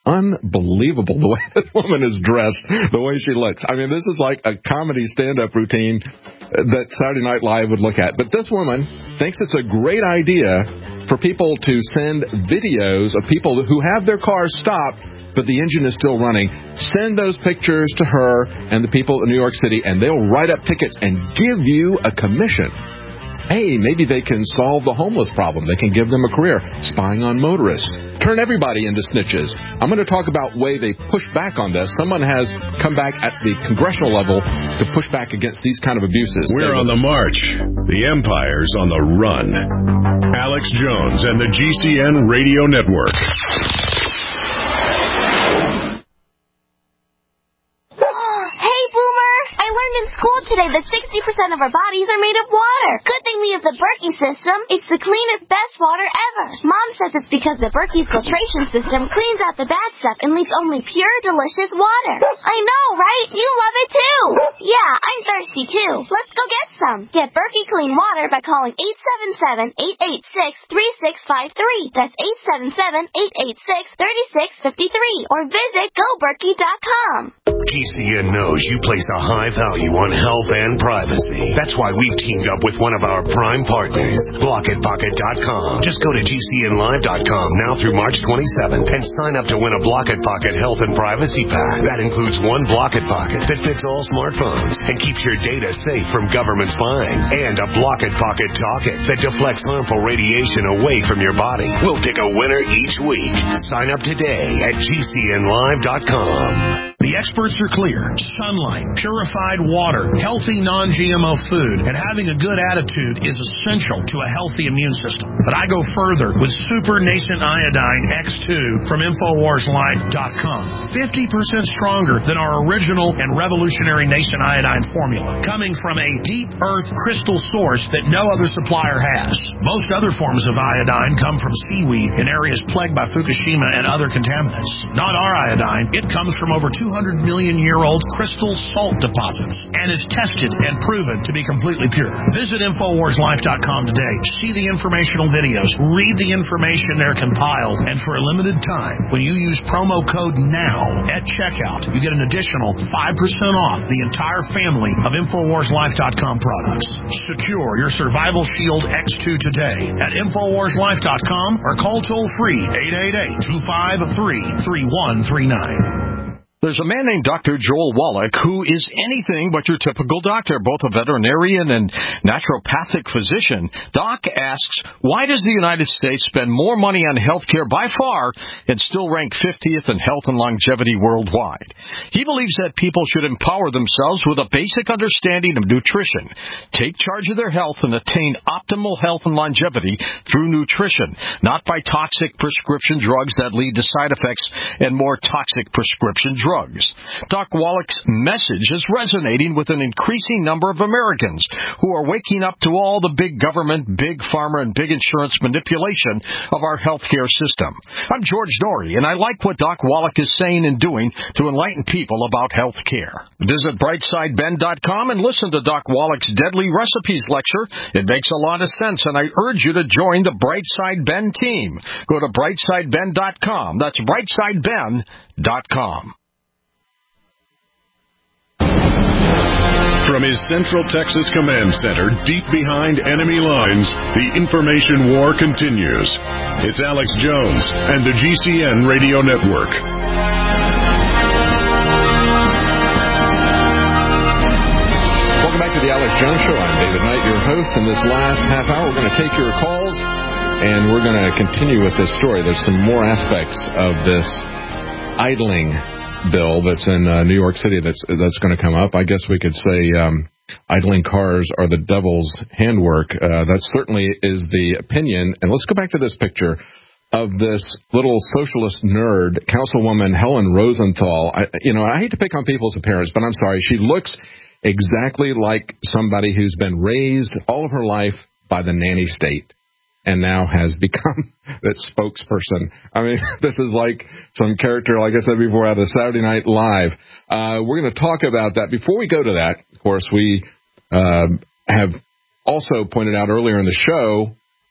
unbelievable the way this woman is dressed, the way she looks. I mean, this is like a comedy stand-up routine that Saturday Night Live would look at. But this woman thinks it's a great idea for people to send videos of people who have their cars stopped, but the engine is still running. Send those pictures to her and the people in New York City, and they'll write up tickets and give you a commission. Hey, maybe they can solve the homeless problem. They can give them a career. Spying on motorists. Turn everybody into snitches. I'm going to talk about way they push back on this. Someone has come back at the congressional level to push back against these kind of abuses. We're on the march. The empire's on the run. Alex Jones and the G C N Radio Network. School today that sixty percent of our bodies are made of water. Good thing we have the Berkey system. It's the cleanest, best water ever. Mom says it's because the Berkey filtration system cleans out the bad stuff and leaves only pure, delicious water. I know, right? You love it too. Yeah, I'm thirsty too. Let's go get some. Get Berkey clean water by calling eight seven seven, eight eight six, three six five three. That's eight seven seven, eight eight six, three six five three. Or visit go berkey dot com. G C N knows you place a high value on health and privacy. That's why we've teamed up with one of our prime partners, blocket pocket dot com. Just go to G C N live dot com now through March twenty-seventh and sign up to win a Blocket Pocket health and privacy pack. That includes one Blocket Pocket that fits all smartphones and keeps your data safe from government spying, and a Blocket Pocket Talkie that deflects harmful radiation away from your body. We'll pick a winner each week. Sign up today at G C N live dot com. The experts are clear. Sunlight, purified water, healthy non-G M O food, and having a good attitude is essential to a healthy immune system. But I go further with Super Nascent Iodine X two from Infowars Life dot com. fifty percent stronger than our original and revolutionary Nascent Iodine formula, coming from a deep earth crystal source that no other supplier has. Most other forms of iodine come from seaweed in areas plagued by Fukushima and other contaminants. Not our iodine. It comes from over two hundred million year old crystal salt deposits and is tested and proven to be completely pure. Visit Infowars Life dot com today. See the informational videos, read the information they're compiled, and for a limited time, when you use promo code NOW at checkout, you get an additional five percent off the entire family of Infowars Life dot com products. Secure your Survival Shield X two today at Infowars Life dot com or call toll-free eight eight eight, two five three, three one three nine. There's a man named Doctor Joel Wallach who is anything but your typical doctor, both a veterinarian and naturopathic physician. Doc asks, why does the United States spend more money on health care by far and still rank fiftieth in health and longevity worldwide? He believes that people should empower themselves with a basic understanding of nutrition, take charge of their health, and attain optimal health and longevity through nutrition, not by toxic prescription drugs that lead to side effects and more toxic prescription drugs. Drugs. Doc Wallach's message is resonating with an increasing number of Americans who are waking up to all the big government, big pharma, and big insurance manipulation of our healthcare system. I'm George Norrie, and I like what Doc Wallach is saying and doing to enlighten people about health care. Visit brightside ben dot com and listen to Doc Wallach's Deadly Recipes lecture. It makes a lot of sense, and I urge you to join the Brightside Ben team. Go to brightside ben dot com. That's brightside ben dot com. From his Central Texas Command Center, deep behind enemy lines, the information war continues. It's Alex Jones and the G C N Radio Network. Welcome back to the Alex Jones Show. I'm David Knight, your host. In this last half hour, we're going to take your calls, and we're going to continue with this story. There's some more aspects of this idling bill that's in uh, New York City that's that's going to come up. I guess we could say um, idling cars are the devil's handwork. Uh, that certainly is the opinion. And let's go back to this picture of this little socialist nerd, Councilwoman Helen Rosenthal. I, you know, I hate to pick on people's appearance, but I'm sorry. She looks exactly like somebody who's been raised all of her life by the nanny state and now has become that spokesperson. I mean, this is like some character, like I said before, out of Saturday Night Live. Uh, we're going to talk about that. Before we go to that, of course, we uh, have also pointed out earlier in the show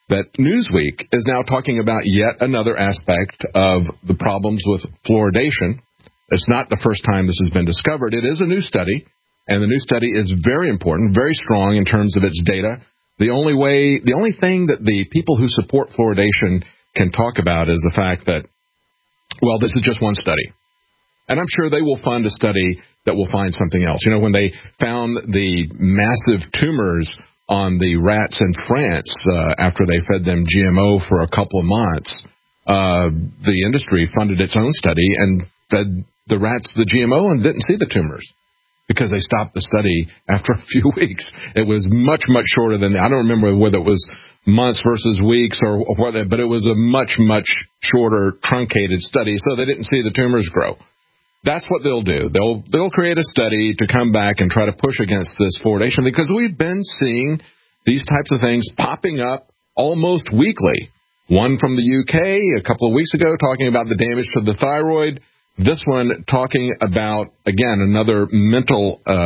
that Newsweek is now talking about yet another aspect of the problems with fluoridation. It's not the first time this has been discovered. It is a new study, and the new study is very important, very strong in terms of its data. The only way, the only thing that the people who support fluoridation can talk about is the fact that, well, this is just one study. And I'm sure they will fund a study that will find something else. You know, when they found the massive tumors on the rats in France uh, after they fed them G M O for a couple of months, uh, the industry funded its own study and fed the rats the G M O and didn't see the tumors because they stopped the study after a few weeks. It was much, much shorter than that. I don't remember whether it was months versus weeks or whether, but it was a much, much shorter, truncated study, so they didn't see the tumors grow. That's what they'll do. They'll they'll create a study to come back and try to push against this fluoridation because we've been seeing these types of things popping up almost weekly. One from the U K a couple of weeks ago talking about the damage to the thyroid. This one talking about, again, another mental uh,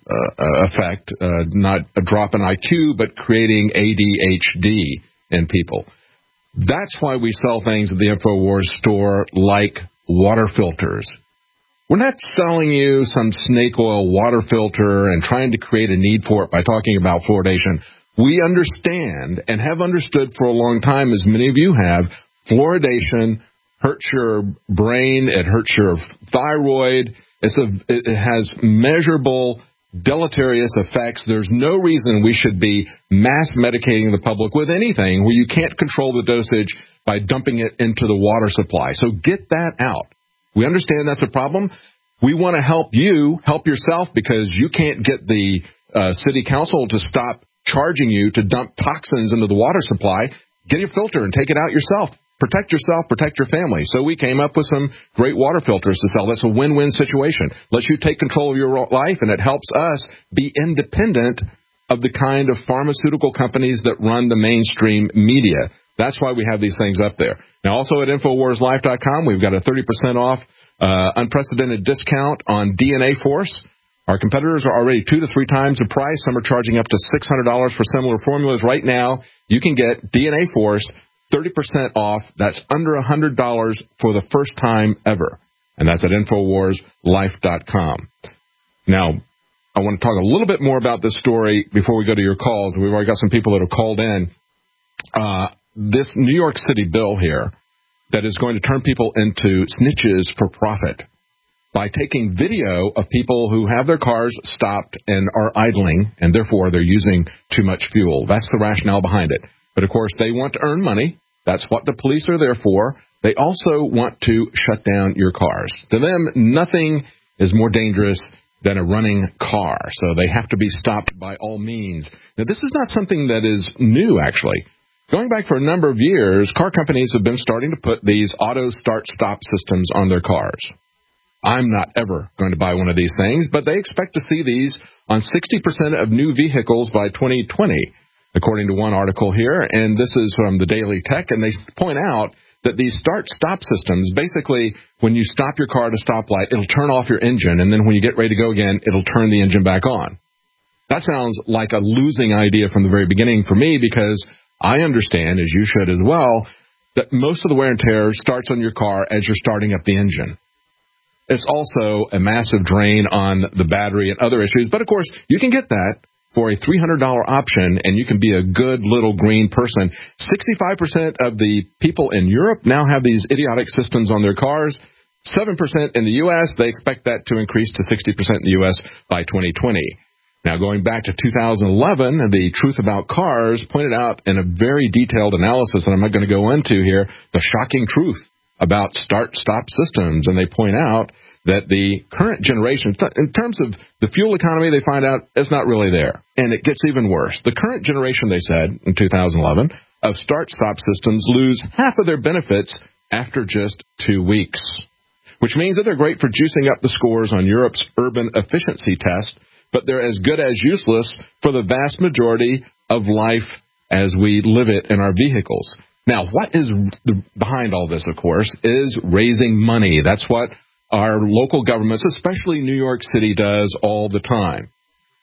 uh, effect, uh, not a drop in I Q, but creating A D H D in people. That's why we sell things at the InfoWars store like water filters. We're not selling you some snake oil water filter and trying to create a need for it by talking about fluoridation. We understand and have understood for a long time, as many of you have, fluoridation hurts your brain, it hurts your thyroid, it's a, it has measurable deleterious effects. There's no reason we should be mass medicating the public with anything where you can't control the dosage by dumping it into the water supply. So get that out. We understand that's a problem. We want to help you, help yourself, because you can't get the uh, city council to stop charging you to dump toxins into the water supply. Get your filter and take it out yourself. Protect yourself, protect your family. So we came up with some great water filters to sell. That's a win-win situation. Lets you take control of your life, and it helps us be independent of the kind of pharmaceutical companies that run the mainstream media. That's why we have these things up there. Now, also at Infowars Life dot com, we've got a thirty percent off uh, unprecedented discount on D N A Force. Our competitors are already two to three times the price. Some are charging up to six hundred dollars for similar formulas. Right now, you can get D N A Force thirty percent off. That's under one hundred dollars for the first time ever. And that's at Infowars Life dot com. Now, I want to talk a little bit more about this story before we go to your calls. We've already got some people that have called in. Uh, this New York City bill here that is going to turn people into snitches for profit by taking video of people who have their cars stopped and are idling, and therefore they're using too much fuel. That's the rationale behind it. But, of course, they want to earn money. That's what the police are there for. They also want to shut down your cars. To them, nothing is more dangerous than a running car, so they have to be stopped by all means. Now, this is not something that is new, actually. Going back for a number of years, car companies have been starting to put these auto start-stop systems on their cars. I'm not ever going to buy one of these things, but they expect to see these on sixty percent of new vehicles by twenty twenty, according to one article here. And this is from the Daily Tech, and they point out that these start-stop systems, basically, when you stop your car at a stoplight, it'll turn off your engine, and then when you get ready to go again, it'll turn the engine back on. That sounds like a losing idea from the very beginning for me, because I understand, as you should as well, that most of the wear and tear starts on your car as you're starting up the engine. It's also a massive drain on the battery and other issues. But, of course, you can get that for a three hundred dollars option, and you can be a good little green person. sixty-five percent of the people in Europe now have these idiotic systems on their cars. seven percent in the U S They expect that to increase to sixty percent in the U S by twenty twenty. Now, going back to two thousand eleven, the Truth About Cars pointed out in a very detailed analysis, and I'm not going to go into here, the shocking truth about start-stop systems. And they point out that the current generation, in terms of the fuel economy, they find out it's not really there. And it gets even worse. The current generation, they said, in two thousand eleven, of start-stop systems lose half of their benefits after just two weeks, which means that they're great for juicing up the scores on Europe's urban efficiency test, but they're as good as useless for the vast majority of life as we live it in our vehicles. Now, what is the, behind all this, of course, is raising money. That's what our local governments, especially New York City, does all the time.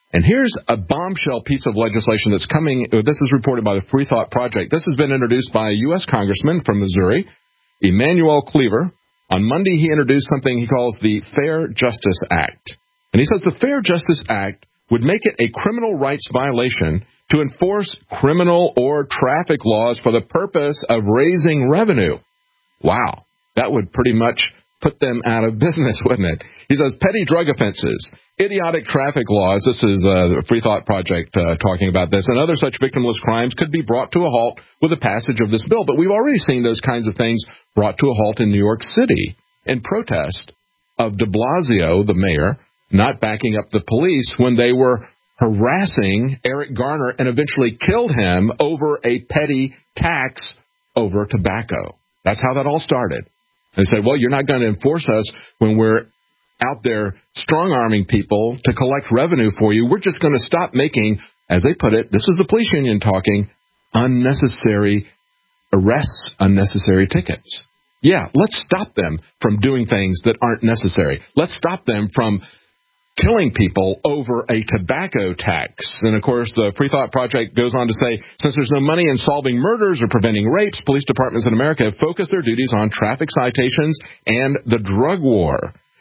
And here's a bombshell piece of legislation that's coming. This is reported by the Free Thought Project. This has been introduced by a U S congressman from Missouri, Emanuel Cleaver. On Monday, he introduced something he calls the Fair Justice Act. And he says the Fair Justice Act would make it a criminal rights violation to enforce criminal or traffic laws for the purpose of raising revenue. Wow, that would pretty much put them out of business, wouldn't it? He says petty drug offenses, idiotic traffic laws, this is uh, the Free Thought Project uh, talking about this, and other such victimless crimes could be brought to a halt with the passage of this bill. But we've already seen those kinds of things brought to a halt in New York City in protest of de Blasio, the mayor, not backing up the police when they were harassing Eric Garner and eventually killed him over a petty tax over tobacco. That's how that all started. They said, well, you're not going to enforce us when we're out there strong-arming people to collect revenue for you. We're just going to stop making, as they put it, this was the police union talking, unnecessary arrests, unnecessary tickets. Yeah, let's stop them from doing things that aren't necessary. Let's stop them from killing people over a tobacco tax. And, of course, the Free Thought Project goes on to say, since there's no money in solving murders or preventing rapes, police departments in America have focused their duties on traffic citations and the drug war.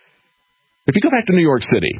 If you go back to New York City,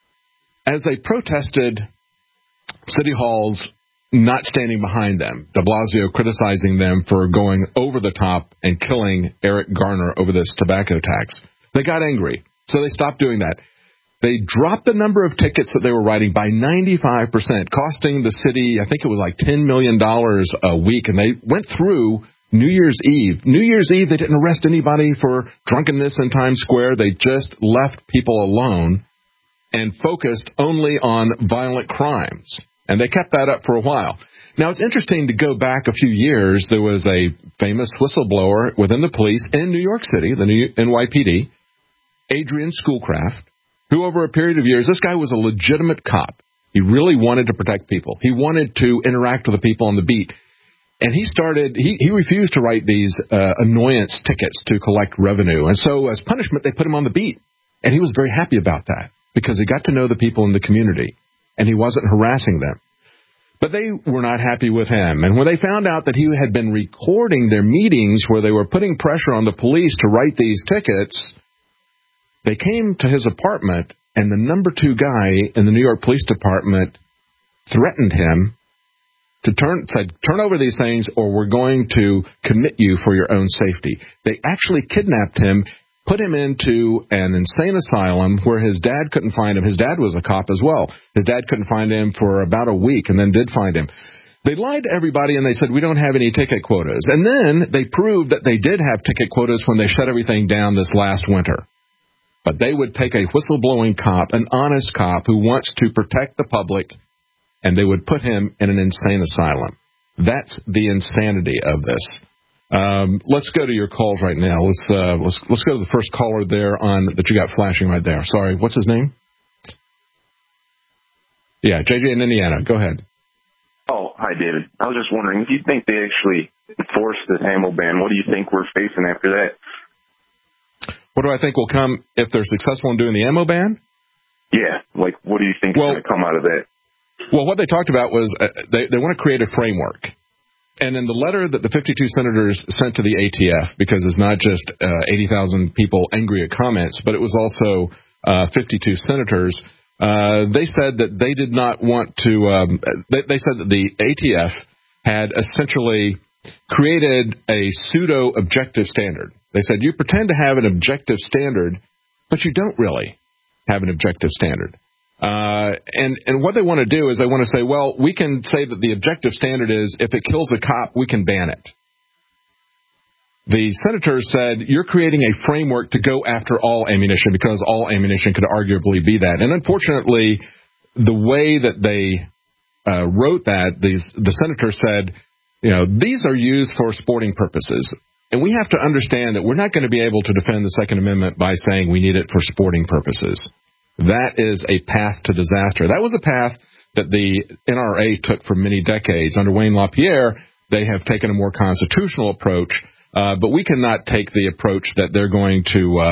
as they protested City Hall's not standing behind them, de Blasio criticizing them for going over the top and killing Eric Garner over this tobacco tax, they got angry. So they stopped doing that. They dropped the number of tickets that they were writing by ninety-five percent, costing the city, I think it was like ten million dollars a week. And they went through New Year's Eve. New Year's Eve, they didn't arrest anybody for drunkenness in Times Square. They just left people alone and focused only on violent crimes. And they kept that up for a while. Now, it's interesting to go back a few years. There was a famous whistleblower within the police in New York City, the N Y P D, Adrian Schoolcraft, who over a period of years, this guy was a legitimate cop. He really wanted to protect people. He wanted to interact with the people on the beat. And he started, he, he refused to write these uh, annoyance tickets to collect revenue. And so as punishment, they put him on the beat. And he was very happy about that because he got to know the people in the community and he wasn't harassing them. But they were not happy with him. And when they found out that he had been recording their meetings where they were putting pressure on the police to write these tickets, they came to his apartment, and the number two guy in the New York Police Department threatened him to turn, said, turn over these things or we're going to commit you for your own safety. They actually kidnapped him, put him into an insane asylum where his dad couldn't find him. His dad was a cop as well. His dad couldn't find him for about a week and then did find him. They lied to everybody and they said, we don't have any ticket quotas. And then they proved that they did have ticket quotas when they shut everything down this last winter. But they would take a whistleblowing cop, an honest cop who wants to protect the public, and they would put him in an insane asylum. That's the insanity of this. Um, let's go to your calls right now. Let's uh, let's let's go to the first caller there on that you got flashing right there. Sorry, what's his name? Yeah, J J in Indiana. Go ahead. Oh, hi, David. I was just wondering if you think they actually enforce this ammo ban. What do you think we're facing after that? What do I think will come if they're successful in doing the ammo ban? Yeah, like what do you think well, is going to come out of that? Well, what they talked about was uh, they, they want to create a framework. And in the letter that the fifty-two senators sent to the A T F, because it's not just uh, eighty thousand people angry at comments, but it was also uh, fifty-two senators, uh, they said that they did not want to, um, they, they said that the A T F had essentially created a pseudo-objective standard. They said, you pretend to have an objective standard, but you don't really have an objective standard. Uh, and, and what they want to do is they want to say, well, we can say that the objective standard is if it kills a cop, we can ban it. The senators said, you're creating a framework to go after all ammunition because all ammunition could arguably be that. And unfortunately, the way that they uh, wrote that, these, the senator said, you know, these are used for sporting purposes. And we have to understand that we're not going to be able to defend the Second Amendment by saying we need it for sporting purposes. That is a path to disaster. That was a path that the N R A took for many decades. Under Wayne LaPierre, they have taken a more constitutional approach, uh, but we cannot take the approach that they're going to uh,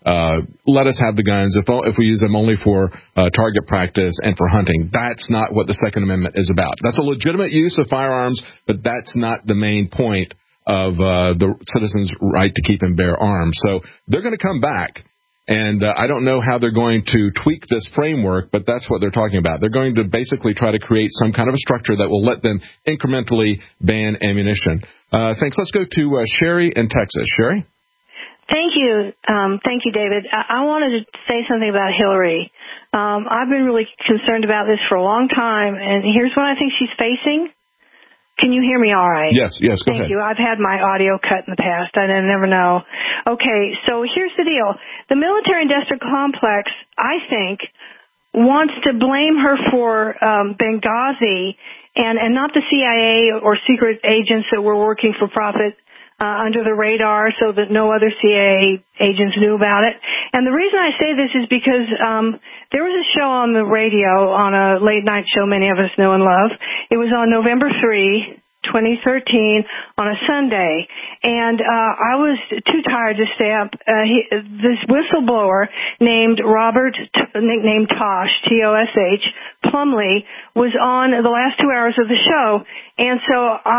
uh, let us have the guns if if we use them only for uh, target practice and for hunting. That's not what the Second Amendment is about. That's a legitimate use of firearms, but that's not the main point of uh, the citizens' right to keep and bear arms. So they're going to come back. And uh, I don't know how they're going to tweak this framework, but that's what they're talking about. They're going to basically try to create some kind of a structure that will let them incrementally ban ammunition. Uh, thanks. Let's go to uh, Sherry in Texas. Sherry? Thank you. Um, thank you, David. I-, I wanted to say something about Hillary. Um, I've been really concerned about this for a long time, and here's what I think she's facing. Can you hear me all right? Yes, yes, go Thank ahead. you. I've had my audio cut in the past. I never know. Okay, so here's the deal. The military-industrial complex, I think, wants to blame her for um, Benghazi and, and not the C I A or secret agents that were working for profit uh, under the radar so that no other C I A agents knew about it. And the reason I say this is because um, there was a show on the radio, on a late-night show many of us know and love. It was on November third, twenty thirteen, on a Sunday. And uh, I was too tired to stay up. Uh, he, this whistleblower named Robert, nicknamed Tosh, T O S H, Plumley, was on the last two hours of the show. And so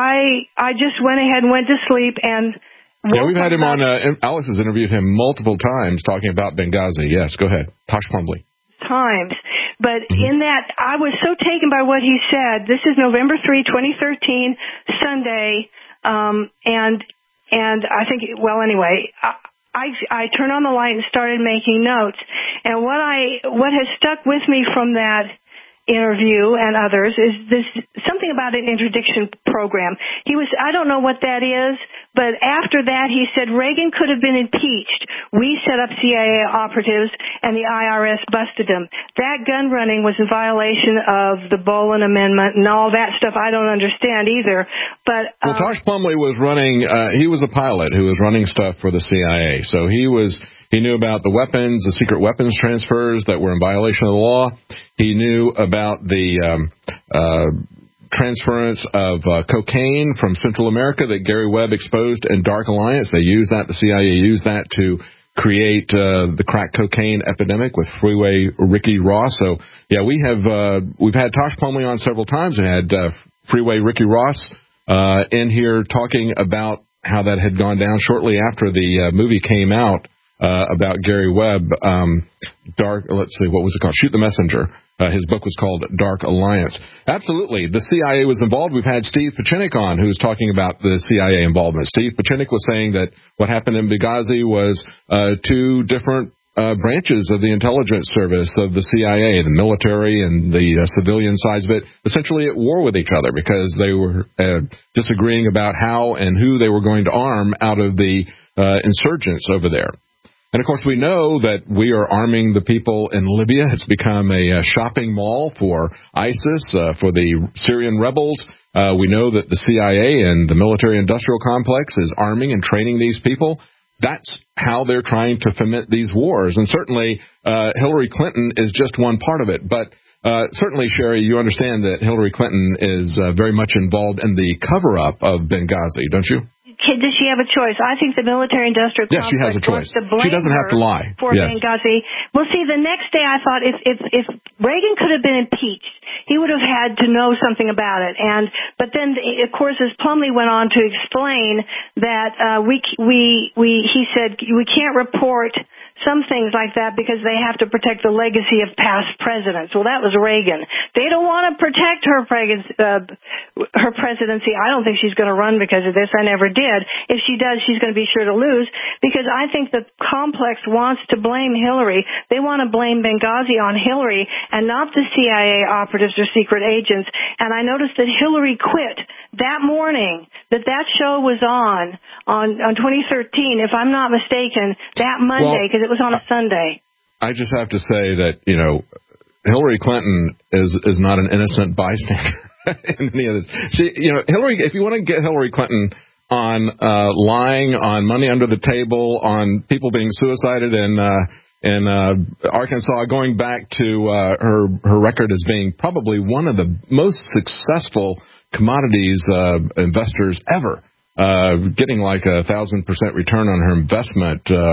I I just went ahead and went to sleep and... Yeah, we've had him on, uh, Alex has interviewed him multiple times talking about Benghazi. Yes, go ahead. Tosh Plumley. Times. But mm-hmm. in that, I was so taken by what he said. This is November third, twenty thirteen, Sunday, um, and and I think, well, anyway, I, I I turned on the light and started making notes. And what I what has stuck with me from that interview and others is this something about an interdiction program. He was, I don't know what that is, but after that he said Reagan could have been impeached. We set up C I A operatives and the I R S busted them. That gun running was in violation of the Boland Amendment and all that stuff. I don't understand either. But well, um, Tosh Plumley was running. Uh, he was a pilot who was running stuff for the C I A. So he was. He knew about the weapons, the secret weapons transfers that were in violation of the law. He knew about the um, uh, transference of uh, cocaine from Central America that Gary Webb exposed in Dark Alliance. They used that. The C I A used that to create uh, the crack cocaine epidemic with Freeway Ricky Ross. So, yeah, we have uh, we've had Tosh Plumley on several times. We had uh, Freeway Ricky Ross uh, in here talking about how that had gone down shortly after the uh, movie came out. Uh, about Gary Webb, um, Dark, let's see, what was it called? Shoot the Messenger. Uh, his book was called Dark Alliance. Absolutely. The C I A was involved. We've had Steve Pachinik on who's talking about the C I A involvement. Steve Pachinik was saying that what happened in Benghazi was uh, two different uh, branches of the intelligence service of the C I A, the military and the uh, civilian sides of it, essentially at war with each other because they were uh, disagreeing about how and who they were going to arm out of the uh, insurgents over there. And, of course, we know that we are arming the people in Libya. It's become a, a shopping mall for ISIS, uh, for the Syrian rebels. Uh, we know that the C I A and the military-industrial complex is arming and training these people. That's how they're trying to foment these wars. And certainly uh, Hillary Clinton is just one part of it. But uh, certainly, Sherry, you understand that Hillary Clinton is uh, very much involved in the cover-up of Benghazi, don't you? Does she have a choice? I think the military-industrial yes, complex she has a choice. wants to blame she doesn't have to lie. For yes. Benghazi. Well, see, the next day I thought if, if if Reagan could have been impeached, he would have had to know something about it. And but then, of course, as Plumley went on to explain that uh, we we we he said we can't report some things like that because they have to protect the legacy of past presidents. Well, that was Reagan. They don't want to protect her preg- uh, her presidency. I don't think she's going to run because of this. I never did. If she does, she's going to be sure to lose because I think the complex wants to blame Hillary. They want to blame Benghazi on Hillary and not the C I A operatives or secret agents. And I noticed that Hillary quit that morning that that show was on on, on twenty thirteen, if I'm not mistaken, that Monday because well, it was on a Sunday. I just have to say that, you know, Hillary Clinton is is not an innocent bystander in any of this. She, you know, Hillary, if you want to get Hillary Clinton on uh, lying, on money under the table, on people being suicided in uh, in uh, Arkansas, going back to uh, her her record as being probably one of the most successful commodities uh, investors ever, uh, getting like a thousand percent return on her investment. Uh,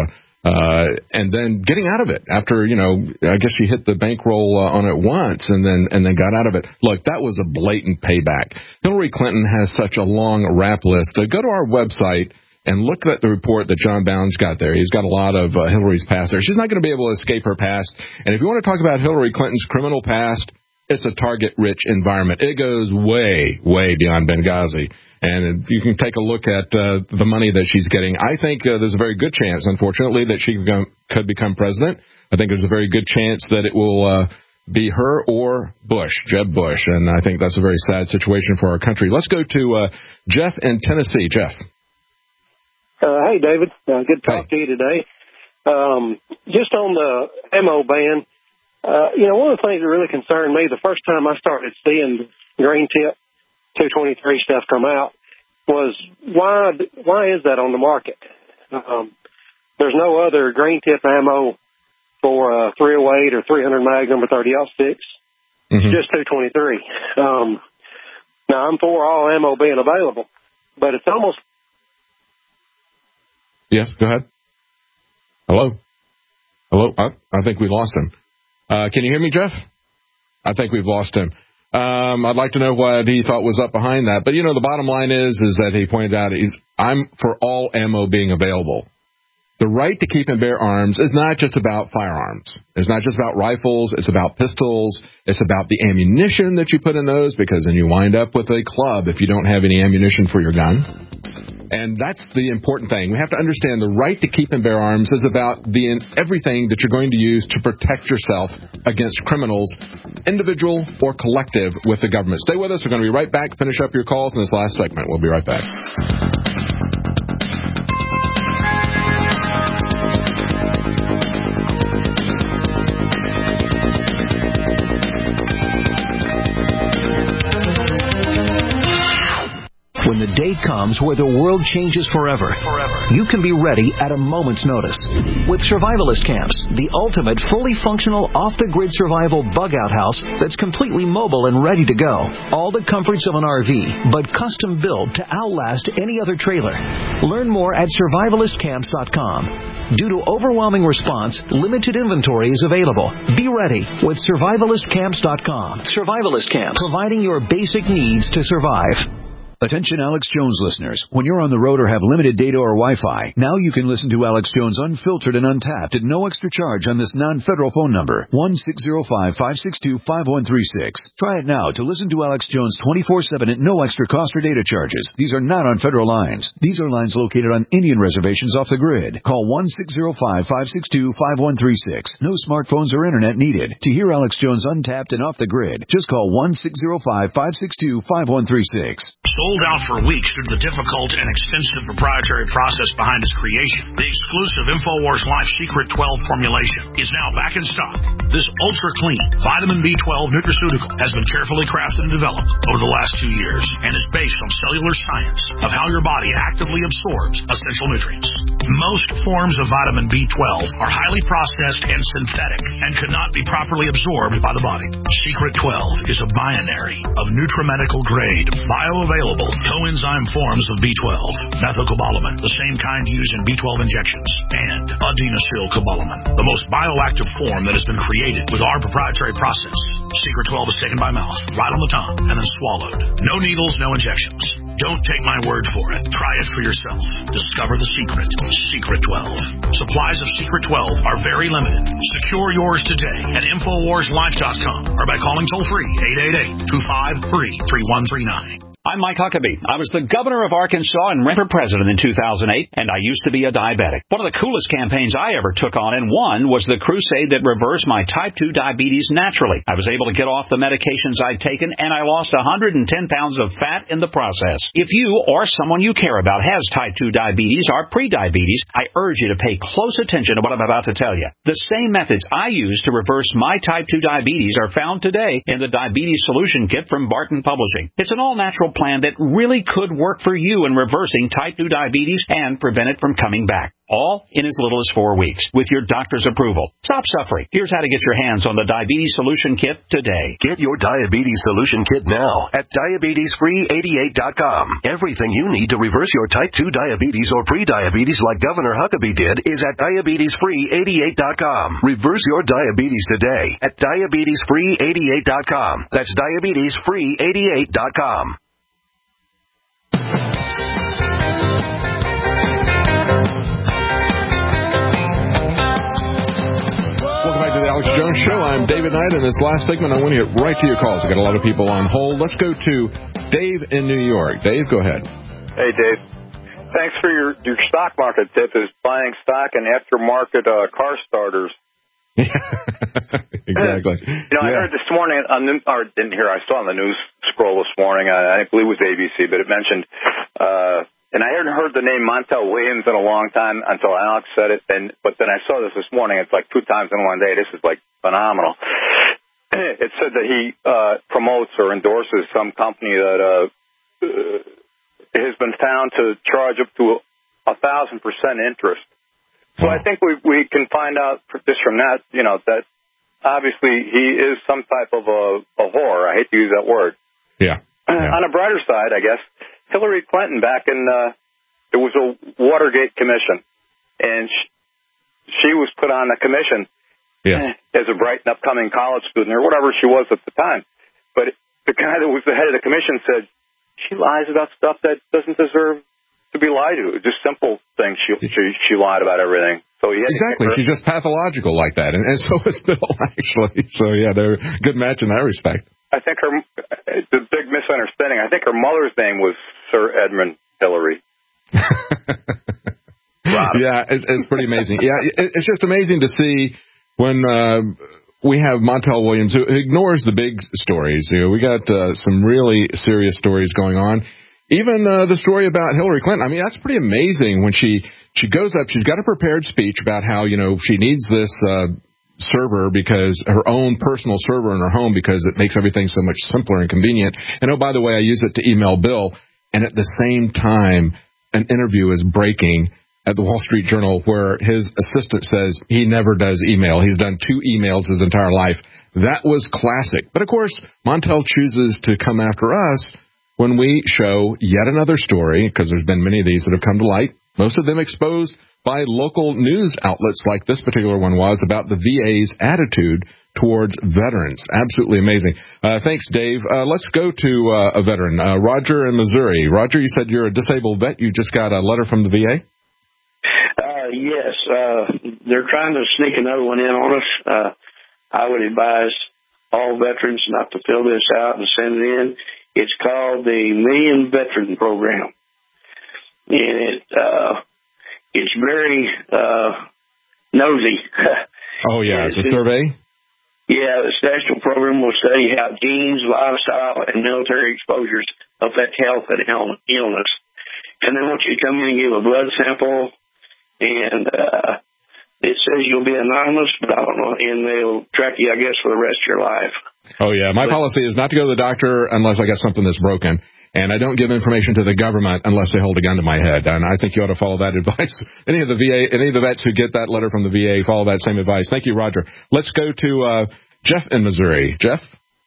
Uh, and then getting out of it after, you know, I guess she hit the bankroll uh, on it once and then and then got out of it. Look, that was a blatant payback. Hillary Clinton has such a long rap list. Uh, go to our website and look at the report that John Bounds got there. He's got a lot of uh, Hillary's past there. She's not going to be able to escape her past. And if you want to talk about Hillary Clinton's criminal past, it's a target-rich environment. It goes way, way beyond Benghazi. And you can take a look at uh, the money that she's getting. I think uh, there's a very good chance, unfortunately, that she could become president. I think there's a very good chance that it will uh, be her or Bush, Jeb Bush. And I think that's a very sad situation for our country. Let's go to uh, Jeff in Tennessee. Jeff. Uh, hey, David. Uh, good to talk hey. to you today. Um, just on the ammo ban, uh, you know, one of the things that really concerned me the first time I started seeing green tip two twenty-three stuff come out was why why is that on the market? Um, there's no other green tip ammo for uh, three oh eight or three hundred Magnum or thirty aught six. Mm-hmm. It's just two twenty-three. Um, now, I'm for all ammo being available, but it's almost... Yes, go ahead. Hello? Hello? I, I think we lost him. Uh, can you hear me, Jeff? I think we've lost him. Um, I'd like to know what he thought was up behind that. But, you know, the bottom line is, is that he pointed out he's, I'm for all ammo being available. The right to keep and bear arms is not just about firearms. It's not just about rifles. It's about pistols. It's about the ammunition that you put in those, because then you wind up with a club if you don't have any ammunition for your gun. And that's the important thing. We have to understand the right to keep and bear arms is about the everything that you're going to use to protect yourself against criminals, individual or collective, with the government. Stay with us. We're going to be right back. Finish up your calls in this last segment. We'll be right back. When the day comes where the world changes forever, forever, you can be ready at a moment's notice. With Survivalist Camps, the ultimate fully functional off-the-grid survival bug-out house that's completely mobile and ready to go. All the comforts of an R V, but custom built to outlast any other trailer. Learn more at survivalist camps dot com. Due to overwhelming response, limited inventory is available. Be ready with survivalist camps dot com. Survivalist Camps, providing your basic needs to survive. Attention Alex Jones listeners. When you're on the road or have limited data or Wi-Fi, now you can listen to Alex Jones unfiltered and untapped at no extra charge on this non-federal phone number, one six zero five, five six two, five one three six. Try it now to listen to Alex Jones twenty-four seven at no extra cost or data charges. These are not on federal lines. These are lines located on Indian reservations off the grid. Call one six zero five, five six two, five one three six. No smartphones or internet needed. To hear Alex Jones untapped and off the grid, just call one six zero five, five six two, five one three six. Sold out for weeks due to the difficult and extensive proprietary process behind its creation, the exclusive InfoWars Life Secret twelve formulation is now back in stock. This ultra-clean vitamin B twelve nutraceutical has been carefully crafted and developed over the last two years and is based on cellular science of how your body actively absorbs essential nutrients. Most forms of vitamin B twelve are highly processed and synthetic and could not be properly absorbed by the body. Secret twelve is a binary of nutramedical grade, bioavailable coenzyme forms of B twelve, methylcobalamin, the same kind used in B twelve injections, and adenosylcobalamin, the most bioactive form that has been created with our proprietary process. Secret twelve is taken by mouth, right on the tongue, and then swallowed. No needles, no injections. Don't take my word for it. Try it for yourself. Discover the secret. Secret twelve. Supplies of Secret twelve are very limited. Secure yours today at infowars life dot com or by calling toll-free eight eight eight, two five three, three one three nine. I'm Mike Huckabee. I was the governor of Arkansas and ran for president in two thousand eight, and I used to be a diabetic. One of the coolest campaigns I ever took on and won was the crusade that reversed my type two diabetes naturally. I was able to get off the medications I'd taken, and I lost one hundred ten pounds of fat in the process. If you or someone you care about has type two diabetes or prediabetes, I urge you to pay close attention to what I'm about to tell you. The same methods I used to reverse my type two diabetes are found today in the Diabetes Solution Kit from Barton Publishing. It's an all-natural plan that really could work for you in reversing type two diabetes and prevent it from coming back. All in as little as four weeks with your doctor's approval. Stop suffering. Here's how to get your hands on the Diabetes Solution Kit today. Get your Diabetes Solution Kit now at diabetes free eighty-eight dot com. Everything you need to reverse your type two diabetes or pre-diabetes like Governor Huckabee did is at diabetes free eighty-eight dot com. Reverse your diabetes today at diabetes free eighty-eight dot com. That's diabetes free eighty-eight dot com. Welcome back to the Alex Jones Show. I'm David Knight. In this last segment, I want to get right to your calls. I've got a lot of people on hold. Let's go to Dave in New York. Dave, go ahead. Hey, Dave. Thanks for your, your stock market tip is buying stock in aftermarket uh, car starters. Exactly. You know, yeah. I heard this morning, on the, or didn't hear, I saw on the news scroll this morning, I, I believe it was A B C, but it mentioned, uh, and I hadn't heard the name Montel Williams in a long time until Alex said it, and but then I saw this this morning. It's like two times in one day. This is like phenomenal. It said that he uh, promotes or endorses some company that uh, has been found to charge up to a thousand percent interest. So I think we we can find out just from that, you know, that obviously he is some type of a, a whore. I hate to use that word. Yeah. yeah. On a brighter side, I guess, Hillary Clinton back in, uh, it was a Watergate commission, and she, she was put on the commission yes. as a bright and upcoming college student or whatever she was at the time. But the guy that was the head of the commission said, she lies about stuff that doesn't deserve to be lied to. Just simple things. She she, she lied about everything. So he had exactly. She's just pathological like that, and, and so is Bill, actually. So, yeah, they're a good match in that respect. I think her, the big misunderstanding, I think her mother's name was Sir Edmund Hillary. Yeah, it's, it's pretty amazing. Yeah, it, it's just amazing to see when uh, we have Montel Williams, who ignores the big stories. You know, we got uh, some really serious stories going on. Even uh, the story about Hillary Clinton, I mean, that's pretty amazing when she, she goes up, she's got a prepared speech about how, you know, she needs this uh, server because her own personal server in her home because it makes everything so much simpler and convenient. And, oh, by the way, I use it to email Bill. And at the same time, an interview is breaking at the Wall Street Journal where his assistant says he never does email. He's done two emails his entire life. That was classic. But, of course, Montel chooses to come after us when we show yet another story, because there's been many of these that have come to light, most of them exposed by local news outlets like this particular one was, about the V A's attitude towards veterans. Absolutely amazing. Uh, thanks, Dave. Uh, let's go to uh, a veteran, uh, Roger in Missouri. Roger, you said you're a disabled vet. You just got a letter from the V A? Uh, yes. Uh, they're trying to sneak another one in on us. Uh, I would advise all veterans not to fill this out and send it in. It's called the Million Veteran Program. And it, uh, it's very, uh, nosy. Oh, yeah. It's a survey? Yeah, this national program will study how genes, lifestyle, and military exposures affect health and illness. And they want you to come in and give a blood sample. And, uh, it says you'll be anonymous, but I don't know, and they'll track you, I guess, for the rest of your life. Oh, yeah. My policy is not to go to the doctor unless I got something that's broken. And I don't give information to the government unless they hold a gun to my head. And I think you ought to follow that advice. Any of the V A, any of the vets who get that letter from the V A, follow that same advice. Thank you, Roger. Let's go to uh, Jeff in Missouri. Jeff?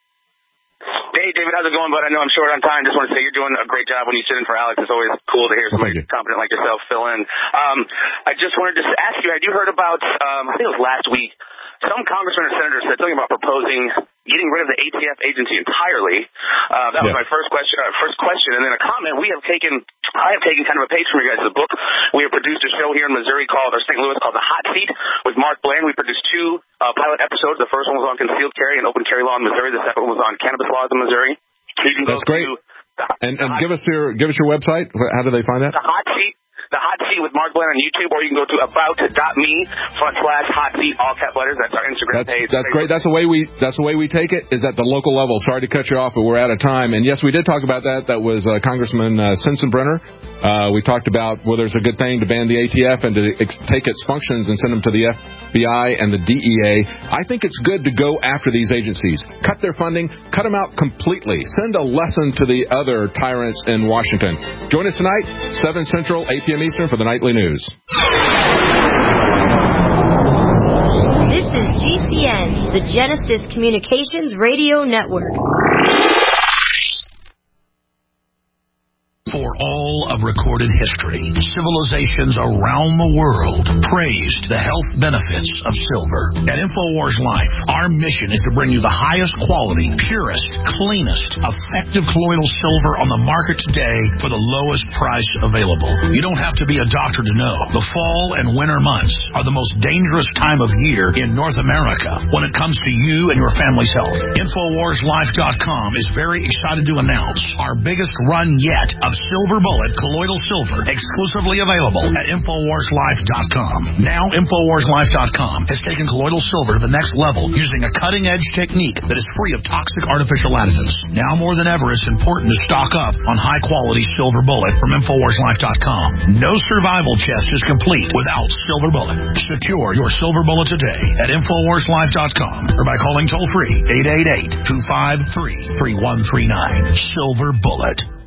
Hey, David, how's it going, bud? I know I'm short on time. Just want to say you're doing a great job when you sit in for Alex. It's always cool to hear well, somebody competent like yourself fill in. Um, I just wanted to ask you, had you heard about, um, I think it was last week, some congressman or senator said something about proposing getting rid of the A T F agency entirely. Uh, that yeah. was my first question, uh, first question. And then a comment. We have taken, I have taken kind of a page from you guys' book. We have produced a show here in Missouri called, or Saint Louis, called The Hot Seat with Mark Bland. We produced two uh, pilot episodes. The first one was on concealed carry and open carry law in Missouri. The second one was on cannabis laws in Missouri. So you can That's go great. To and and give us your give us your website. How do they find that? The Hot Seat. The Hot Seat Seat with Mark Glenn on YouTube, or you can go to about.me front slash hot seat, all cap letters. That's our Instagram that's, page. That's great. That's the way we that's the way we take it, is at the local level. Sorry to cut you off, but we're out of time. And yes, we did talk about that. That was uh, Congressman uh, Sensenbrenner. Uh, we talked about whether it's a good thing to ban the A T F and to ex- take its functions and send them to the F B I and the D E A. I think it's good to go after these agencies. Cut their funding. Cut them out completely. Send a lesson to the other tyrants in Washington. Join us tonight, seven Central, eight p.m. Eastern, for the Nightly News. This is G C N, the Genesis Communications Radio Network. For all of recorded history, civilizations around the world praised the health benefits of silver. At InfoWars Life, our mission is to bring you the highest quality, purest, cleanest, effective colloidal silver on the market today for the lowest price available. You don't have to be a doctor to know. The fall and winter months are the most dangerous time of year in North America when it comes to you and your family's health. InfoWars Life dot com is very excited to announce our biggest run yet of Silver Bullet colloidal silver, exclusively available at InfoWars Life dot com. Now InfoWars Life dot com has taken colloidal silver to the next level using a cutting-edge technique that is free of toxic artificial additives. Now more than ever, it's important to stock up on high-quality Silver Bullet from InfoWars Life dot com. No survival chest is complete without Silver Bullet. Secure your Silver Bullet today at InfoWars Life dot com or by calling toll-free eight eight eight, two five three, three one three nine. Silver Bullet.